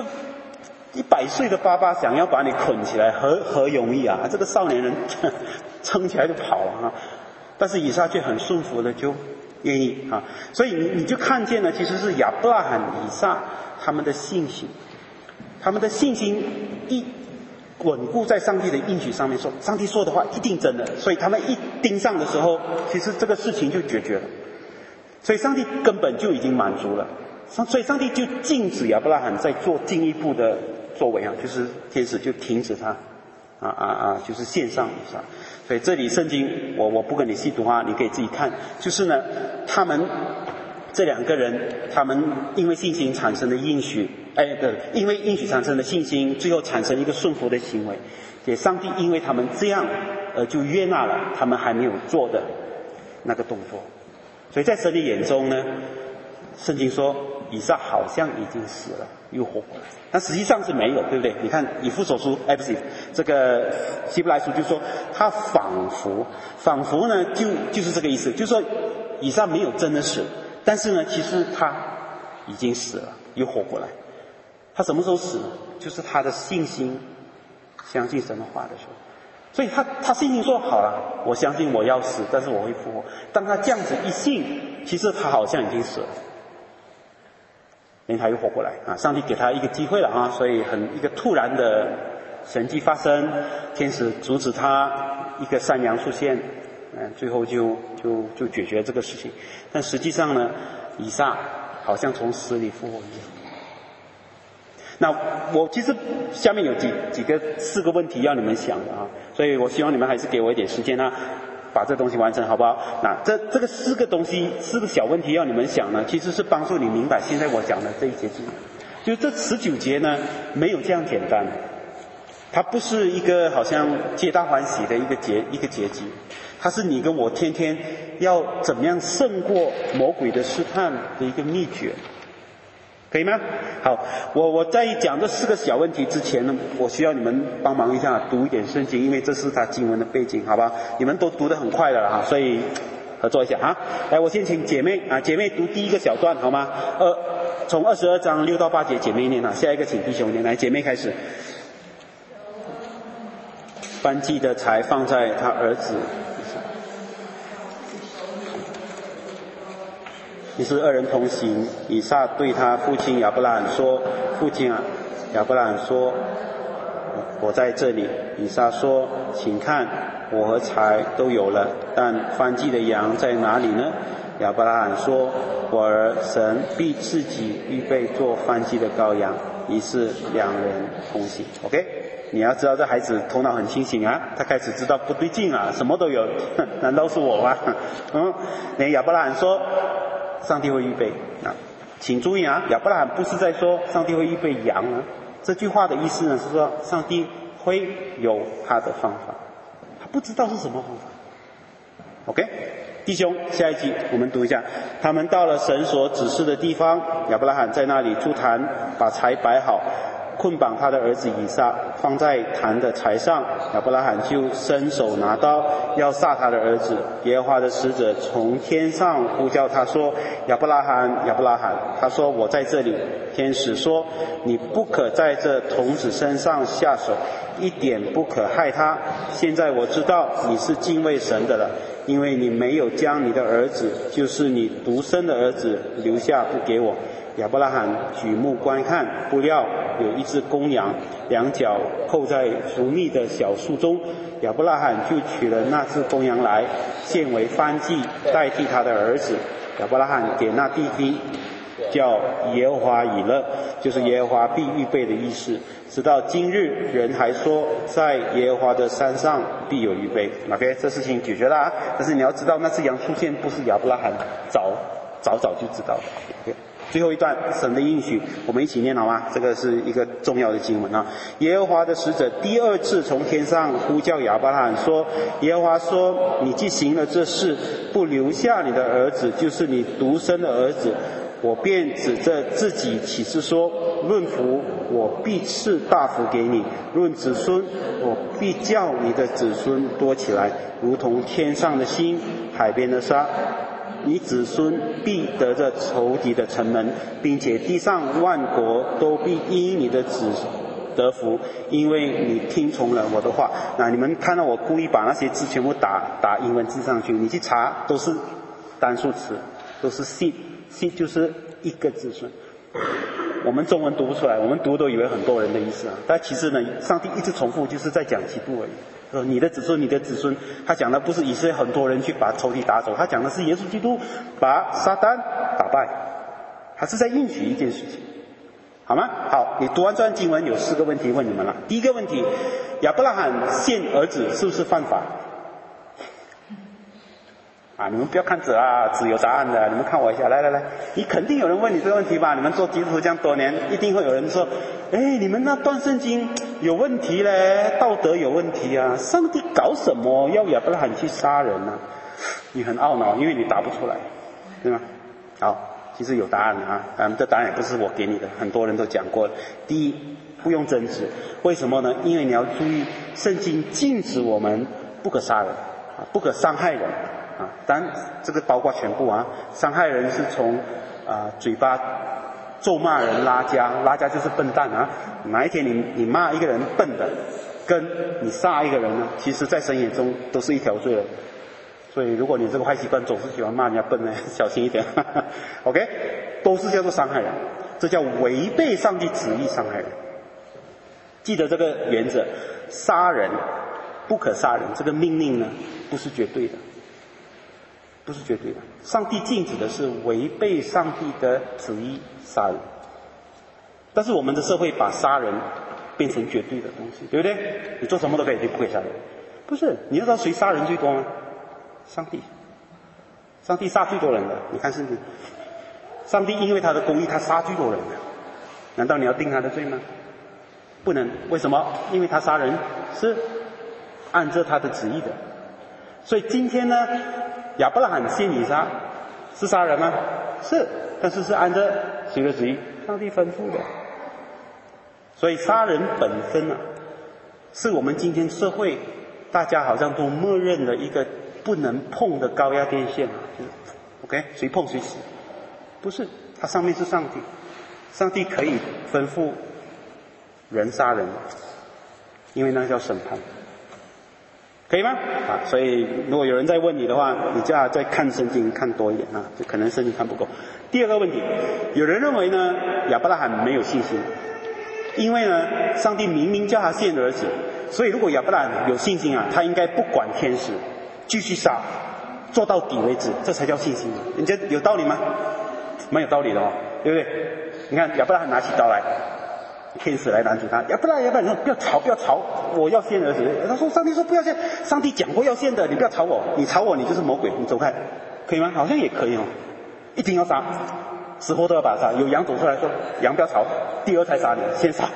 100岁的爸爸想要把你捆起来何容易这个少年人撑起来就跑了但是以撒却很顺服的就愿意所以你就看见了，其实是亚伯拉罕、以撒他们的信心一稳固在上帝的应许上面，说上帝说的话一定真的，所以他们一盯上的时候，其实这个事情就解决了。所以上帝根本就已经满足了，所以上帝就禁止亚伯拉罕再做进一步的作为就是天使就停止他就是献上以撒。所以这里圣经我不跟你细读你可以自己看，就是呢他们这两个人，他们因为信心产生的应许因为应许产生的信心，最后产生一个顺服的行为，也上帝因为他们这样就悦纳了他们还没有做的那个动作。所以在神的眼中呢，圣经说以撒好像已经死了又活过来，但实际上是没有，对不对？你看以弗所书不是这个希伯来书就说他仿佛呢就是这个意思，就是说以撒没有真的死，但是呢其实他已经死了又活过来。他什么时候死呢？就是他的信心相信神的话的时候。 所以他信心说好了，我相信我要死，但是我会复活。当他这样子一信，其实他好像已经死了，连他又活过来啊！上帝给他一个机会了啊！所以一个突然的神迹发生，天使阻止他，一个山羊出现，最后就解决这个事情。但实际上呢，以撒好像从死里复活一样。那我其实下面有4个问题要你们想的啊，所以我希望你们还是给我一点时间啊，把这东西完成好不好？那这个4个东西，4个小问题要你们想呢，其实是帮助你明白现在我讲的这一节经文。就这19节呢，没有这样简单，它不是一个好像皆大欢喜的一个结局，它是你跟我天天要怎么样胜过魔鬼的试探的一个秘诀。可以吗？好，我在讲这4个小问题之前呢，我需要你们帮忙一下读一点圣经，因为这是它经文的背景，好吧？你们都读得很快的了哈，所以合作一下啊。来，我先请姐妹读第一个小段好吗？从22章6到8节姐妹念啊，下一个请弟兄念。来，姐妹开始。燔祭的柴放在他儿子。于是2人同行，以撒对他父亲亚伯拉罕说：“父亲啊！”亚伯拉罕说：“我在这里。”以撒说：“请看，我和柴都有了，但燔祭的羊在哪里呢？”亚伯拉罕说：“我儿，神必自己预备做燔祭的羔羊。”于是2人同行。OK， 你要知道这孩子头脑很清醒啊，他开始知道不对劲啊，什么都有，难道是我吗？连亚伯拉罕说：“上帝会预备啊，请注意啊，亚伯拉罕不是在说上帝会预备羊啊，这句话的意思呢是说上帝会有他的方法，他不知道是什么方法。OK， 弟兄，下一集我们读一下，他们到了神所指示的地方，亚伯拉罕在那里筑坛，把柴摆好，捆绑他的儿子以撒，放在坛的柴上。亚伯拉罕就伸手拿刀要杀他的儿子。耶和华的使者从天上呼叫他说：“亚伯拉罕，亚伯拉罕！”他说：“我在这里。”天使说：“你不可在这童子身上下手，一点不可害他。现在我知道你是敬畏神的了，因为你没有将你的儿子，就是你独生的儿子留下不给我。”亚伯拉罕举目观看，不料有一只公羊，两脚扣在熟密的小树中。亚伯拉罕就取了那只公羊来，献为燔祭，代替他的儿子。亚伯拉罕给那地方叫耶和华以勒，就是耶和华必预备的意思。直到今日，人还说在耶和华的山上必有预备。OK， 这事情解决了啊。但是你要知道，那只羊出现不是亚伯拉罕早就知道的。Okay，最后一段神的应许，我们一起念好吗？这个是一个重要的经文啊。耶和华的使者第2次从天上呼叫亚伯拉罕说：“耶和华说，你既行了这事，不留下你的儿子，就是你独生的儿子，我便指着自己起誓说：论福，我必赐大福给你；论子孙，我必叫你的子孙多起来，如同天上的星，海边的沙。你子孙必得着仇敌的城门，并且地上万国都必因你的子得福，因为你听从了我的话。”那你们看到我故意把那些字全部打英文字上去，你去查都是单数词，都是 seed 就是一个子孙。我们中文读不出来，我们读都以为很多人的意思啊，但其实呢，上帝一直重复就是在讲基督而已。说你的子孙，你的子孙，他讲的不是以色列很多人去把仇敌打走，他讲的是耶稣基督把撒旦打败，他是在应许一件事情，好吗？好，你读完这段经文有4个问题问你们了。第一个问题，亚伯拉罕献儿子是不是犯法？你们不要看纸啊，纸有答案的，你们看我一下，来，你肯定有人问你这个问题吧？你们做基督徒这样多年，一定会有人说：“你们那段圣经有问题嘞，道德有问题啊！上帝搞什么要亚伯拉罕去杀人呢？”你很懊恼，因为你答不出来，对吗？好，其实有答案的啊，这答案也不是我给你的，很多人都讲过了。第一，不用争执，为什么呢？因为你要注意，圣经禁止我们不可杀人，不可伤害人。当然这个包括全部啊，伤害人是从嘴巴咒骂人拉家就是笨蛋啊。哪一天你骂一个人笨的， 跟你杀一个人呢，其实在神眼中都是一条罪了。所以如果你这个坏习惯总是喜欢骂人家笨呢，小心一点。OK， 都是叫做伤害人，这叫违背上帝旨意伤害人。记得这个原则，杀人不可杀人，这个命令呢不是绝对的，不是绝对的。上帝禁止的是违背上帝的旨意杀人，但是我们的社会把杀人变成绝对的东西，对不对？你做什么都可以，你不可以杀人。不是，你知道谁杀人最多吗？上帝。上帝杀最多人的，你看圣经，上帝因为他的公义，他杀最多人的，难道你要定他的罪吗？不能。为什么？因为他杀人是按照他的旨意的。所以今天呢，亚伯拉罕献以撒是杀人吗？是，但是是按照谁的旨意？上帝吩咐的。所以杀人本身啊，是我们今天社会大家好像都默认的一个不能碰的高压电线啊，就是 OK， 谁碰谁死。不是，它上面是上帝，上帝可以吩咐人杀人，因为那叫审判，可以吗？啊，所以如果有人再问你的话，你就要再看圣经看多一点啊，就可能圣经看不够。第二个问题，有人认为呢，亚伯拉罕没有信心，因为呢，上帝明明叫他献儿子，所以如果亚伯拉罕有信心啊，他应该不管天使，继续杀，做到底为止，这才叫信心。人家有道理吗？蛮有道理的哦，对不对？你看亚伯拉罕拿起刀来，天使来拦住他，亚伯拉罕说不要吵，不要吵，我要献儿子。他说上帝说不要献，上帝讲过要献的，你不要吵我，你吵我你就是魔鬼，你走开，可以吗？好像也可以哦，一定要杀，死活都要把他杀。有羊走出来说羊不要吵，第二才杀你，先杀。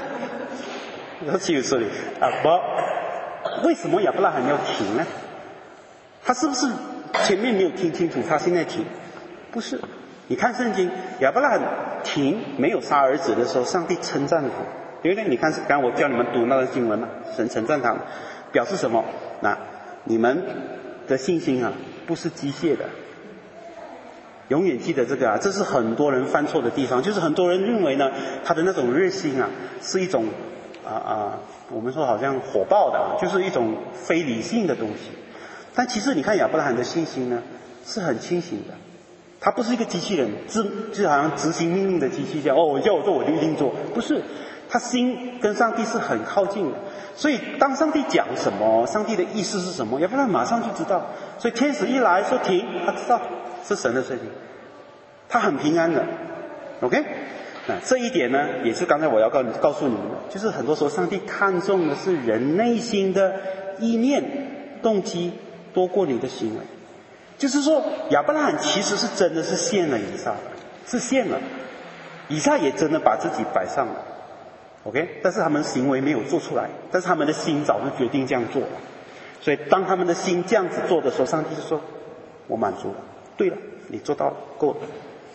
岂有此理啊！不，为什么亚伯拉罕要停呢？他是不是前面没有听清楚，他现在停？不是，你看圣经，亚伯拉罕停没有杀儿子的时候，上帝称赞他，对不对？你看刚刚我叫你们读那段经文嘛，神称赞他，表示什么？那你们的信心啊，不是机械的。永远记得这个啊，这是很多人犯错的地方，就是很多人认为呢，他的那种热心啊，是一种我们说好像火爆的，就是一种非理性的东西。但其实你看亚伯拉罕的信心呢，是很清醒的，他不是一个机器人，就好像执行命令的机器这样，我叫我做我就一定做，不是，他心跟上帝是很靠近的。所以当上帝讲什么，上帝的意思是什么，亚伯拉罕马上就知道。所以天使一来说停，他知道是神的事情，他很平安的 OK。 那这一点呢，也是刚才我要告诉你们的，就是很多时候上帝看重的是人内心的意念动机多过你的行为。就是说亚伯拉罕其实是真的是献了以撒，是献了，以撒也真的把自己摆上了 OK， 但是他们行为没有做出来，但是他们的心早就决定这样做了。所以当他们的心这样子做的时候，上帝就说我满足了，对了，你做到了，够了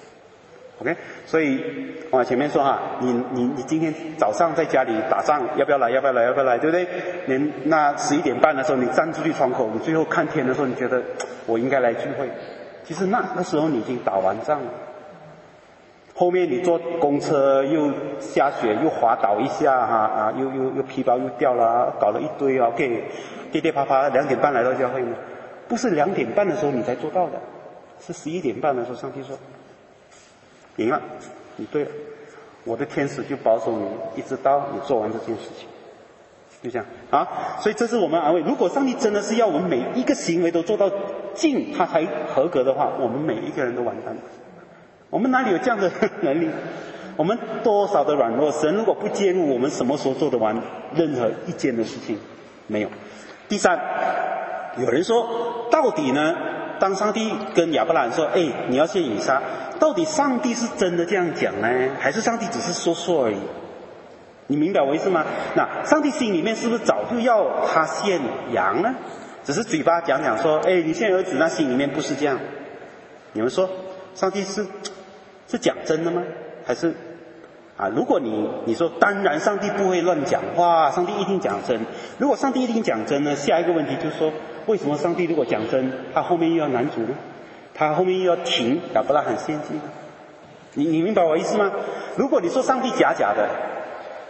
OK。 所以我前面说哈，你今天早上在家里打仗，要不要来，对不对？那11点半的时候你站出去窗口，你最后看天的时候，你觉得我应该来聚会，其实那个时候你已经打完仗了。后面你坐公车又下雪又滑倒一下又皮包又掉了，搞了一堆OK， 跌跌啪啪2点半来到教会呢，不是2点半的时候你才做到的，是11点半的时候，上帝说赢了，你对了，我的天使就保守你一直到你做完这件事情，就这样啊。所以这是我们安慰，如果上帝真的是要我们每一个行为都做到尽他才合格的话，我们每一个人都完蛋了。我们哪里有这样的能力？我们多少的软弱，神如果不介入，我们什么时候做得完任何一件的事情？没有。第三，有人说到底呢，当上帝跟亚伯拉罕说你要献以撒，到底上帝是真的这样讲呢，还是上帝只是说而已？你明白我意思吗？那上帝心里面是不是早就要他献羊呢？只是嘴巴讲说你献儿子，那心里面不是这样。你们说上帝是讲真的吗？还是如果你说当然上帝不会乱讲话，上帝一定讲真。如果上帝一定讲真呢，下一个问题就是说，为什么上帝如果讲真，他后面又要拦阻呢？他后面又要停亚伯拉罕献祭呢？你明白我意思吗？如果你说上帝假的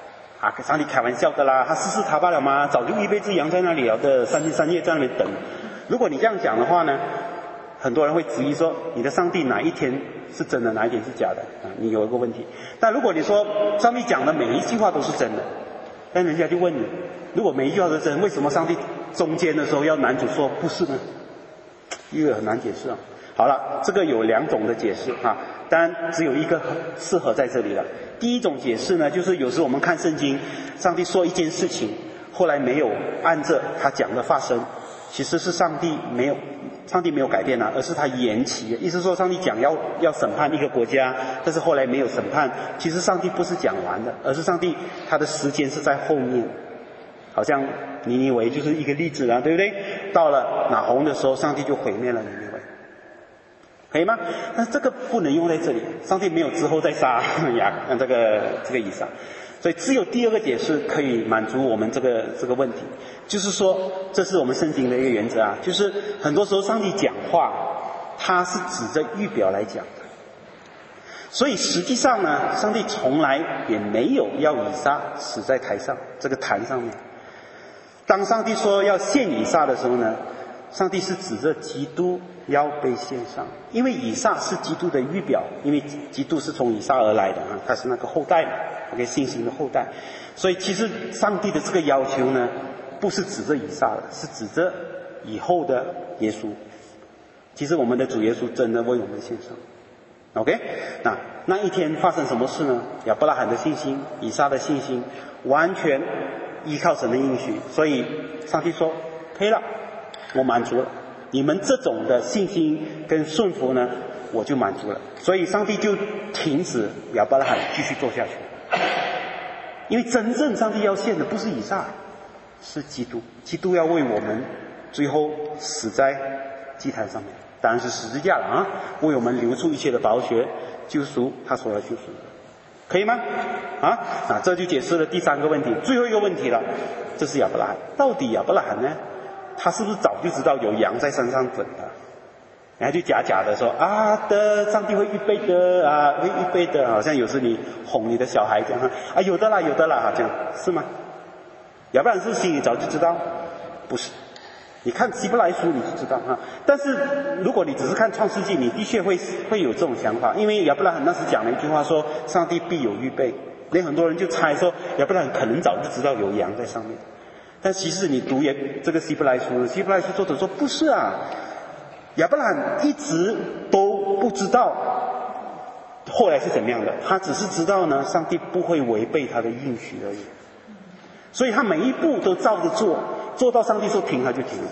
上帝开玩笑的啦，他试试他罢了嘛，早就预备只羊在那里了的，3天3夜在那里等。如果你这样讲的话呢，很多人会质疑说，你的上帝哪一天是真的，哪一天是假的啊？你有一个问题。但如果你说上帝讲的每一句话都是真的，那人家就问你，如果每一句话都是真，为什么上帝中间的时候要男主说不是呢？因为很难解释啊。好了，这个有2种的解释啊，当然只有一个适合在这里了。第一种解释呢，就是有时我们看圣经，上帝说一件事情，后来没有按着他讲的发生，其实是上帝没有改变而是他延期。意思说上帝讲要审判一个国家，但是后来没有审判，其实上帝不是讲完的，而是上帝他的时间是在后面。好像尼尼微就是一个例子对不对？到了拿红的时候，上帝就毁灭了尼尼微，可以吗？但是这个不能用在这里，上帝没有之后再杀这个以撒，所以只有第2个解释可以满足我们这个问题，就是说这是我们圣经的一个原则就是很多时候上帝讲话，他是指着预表来讲的，所以实际上呢，上帝从来也没有要以撒死在台上这个坛上面。当上帝说要献以撒的时候呢，上帝是指着基督要被献上，因为以撒是基督的预表，因为基督是从以撒而来的他是那个后代嘛，信心的后代。所以其实上帝的这个要求呢，不是指着以撒的，是指着以后的耶稣。其实我们的主耶稣真的为我们献上。OK， 那一天发生什么事呢？亚伯拉罕的信心，以撒的信心，完全依靠神的应许，所以上帝说可以了，我满足了你们这种的信心跟顺服呢，我就满足了。所以上帝就停止亚伯拉罕继续做下去，因为真正上帝要献的不是以撒，是基督，基督要为我们最后死在祭坛上面，当然是十字架了为我们流出一切的宝血，救赎他所要救赎的，可以吗？这就解释了第3个问题，最后一个问题了，这是亚伯拉罕。到底亚伯拉罕呢，他是不是早就知道有羊在山上等他？然后就假的说上帝会预备的会预备的，好像有时你哄你的小孩这样有的啦，好像是吗？亚伯拉罕是不是心里早就知道？不是。你看希伯来书你就知道但是如果你只是看创世纪，你的确会有这种想法，因为亚伯拉罕那时讲了一句话说上帝必有预备，连很多人就猜说亚伯拉罕可能早就知道有羊在上面。但其实你读这个希伯来书作者说不是亚伯拉罕一直都不知道后来是怎么样的，他只是知道呢上帝不会违背他的应许而已，所以他每一步都照着做到上帝说停他就停了。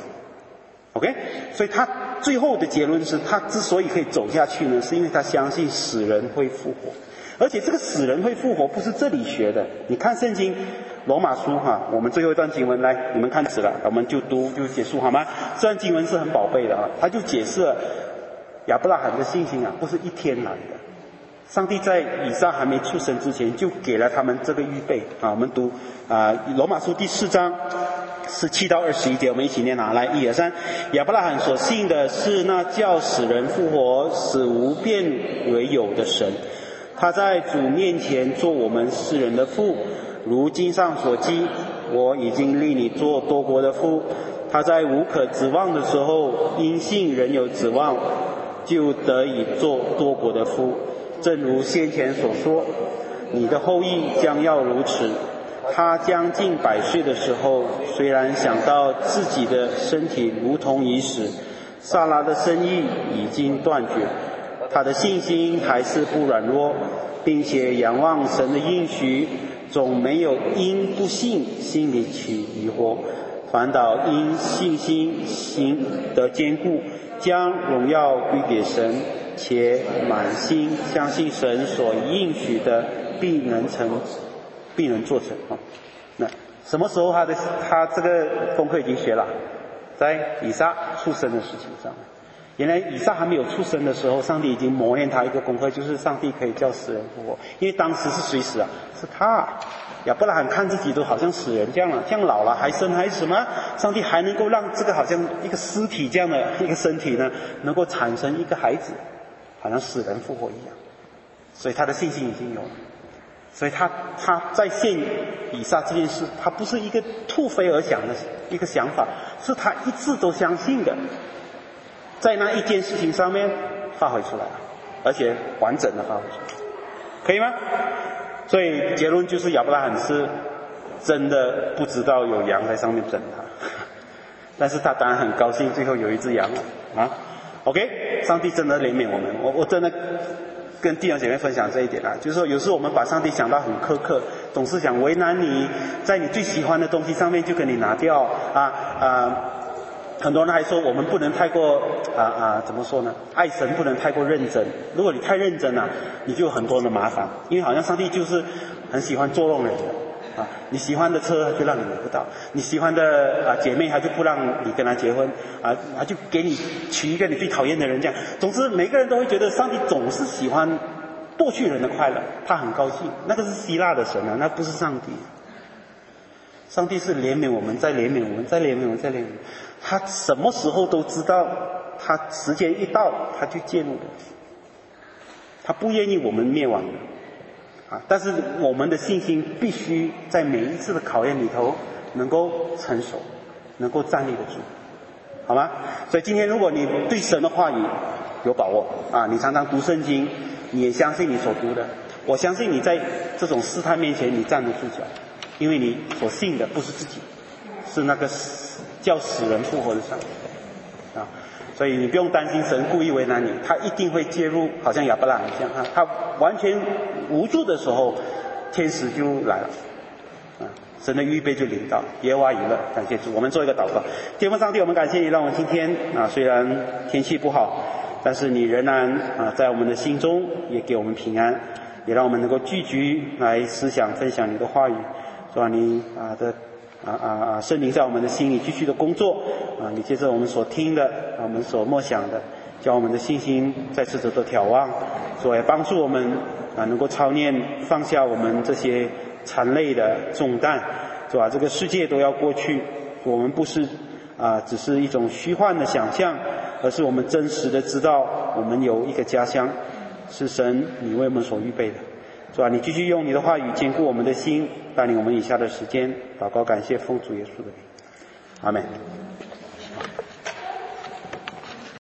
OK， 所以他最后的结论是他之所以可以走下去呢，是因为他相信死人会复活，而且这个死人会复活不是这里学的，你看圣经罗马书我们最后一段经文来，你们看纸了，我们就读就结束好吗？这段经文是很宝贝的他就解释了亚伯拉罕的信心不是一天来的，上帝在以撒还没出生之前就给了他们这个预备我们读罗马书第4章17到21节，我们一起念来1、2、3。亚伯拉罕所信的是那叫死人复活使无变为有的神，他在主面前做我们世人的父，如经上所记，我已经立你做多国的父。他在无可指望的时候因信仍有指望，就得以做多国的父，正如先前所说，你的后裔将要如此。他将近100岁的时候，虽然想到自己的身体如同已死，撒拉的生意已经断绝，他的信心还是不软弱，并且仰望神的应许，总没有因不信心里起疑惑，反倒因信心心得坚固，将荣耀归给神，且满心相信神所应许的必能做成那什么时候他这个功课已经学了？在以撒出生的事情上。原来以撒还没有出生的时候，上帝已经磨练他一个功课，就是上帝可以叫死人复活。因为当时是谁死是他。亚伯拉罕看自己都好像死人这样了，这样老了还生孩子吗？上帝还能够让这个好像一个尸体这样的一个身体呢，能够产生一个孩子，好像死人复活一样。所以他的信心已经有了。 所以他在献以撒这件事，他不是一个突飞而想的一个想法，是他一直都相信的，在那一件事情上面发挥出来，而且完整的发挥出来，可以吗？所以结论就是亚伯拉罕是真的不知道有羊在上面等他，但是他当然很高兴最后有一只羊了啊。OK， 上帝真的怜悯我们，我真的跟弟兄姐妹分享这一点就是说有时候我们把上帝想到很苛刻，总是想为难你，在你最喜欢的东西上面就给你拿掉很多人还说我们不能太过怎么说呢？爱神不能太过认真。如果你太认真你就有很多的麻烦，因为好像上帝就是很喜欢捉弄人的你喜欢的车就让你买不到，你喜欢的姐妹他就不让你跟他结婚他就给你娶一个你最讨厌的人这样。总之每个人都会觉得上帝总是喜欢夺去人的快乐，他很高兴。那个是希腊的神那不是上帝。上帝是怜悯我们，再怜悯我们，再怜悯我们，再怜悯我们。他什么时候都知道，他时间一到他就介入的，他不愿意我们灭亡的但是我们的信心必须在每一次的考验里头能够成熟，能够站立得住，好吗？所以今天如果你对神的话语有把握你常常读圣经，你也相信你所读的，我相信你在这种试探面前你站得住脚，因为你所信的不是自己，是那个叫死人复活的上帝所以你不用担心神故意为难你，他一定会介入，好像亚伯拉罕这样他完全无助的时候，天使就来了神的预备就临到，耶和华以勒。感谢主，我们做一个祷告。天父上帝，我们感谢你，让我们今天虽然天气不好，但是你仍然在我们的心中也给我们平安，也让我们能够聚集来思想分享你的话语，是吧？你圣灵在我们的心里继续的工作你借着我们所听的我们所默想的，叫我们的信心再次得到挑旺，所以帮助我们能够操练放下我们这些残累的重担，是吧？这个世界都要过去，我们不是只是一种虚幻的想象，而是我们真实的知道我们有一个家乡，是神你为我们所预备的，是吧？你继续用你的话语坚固我们的心，带领我们以下的时间祷告感谢奉主耶稣的名，阿们。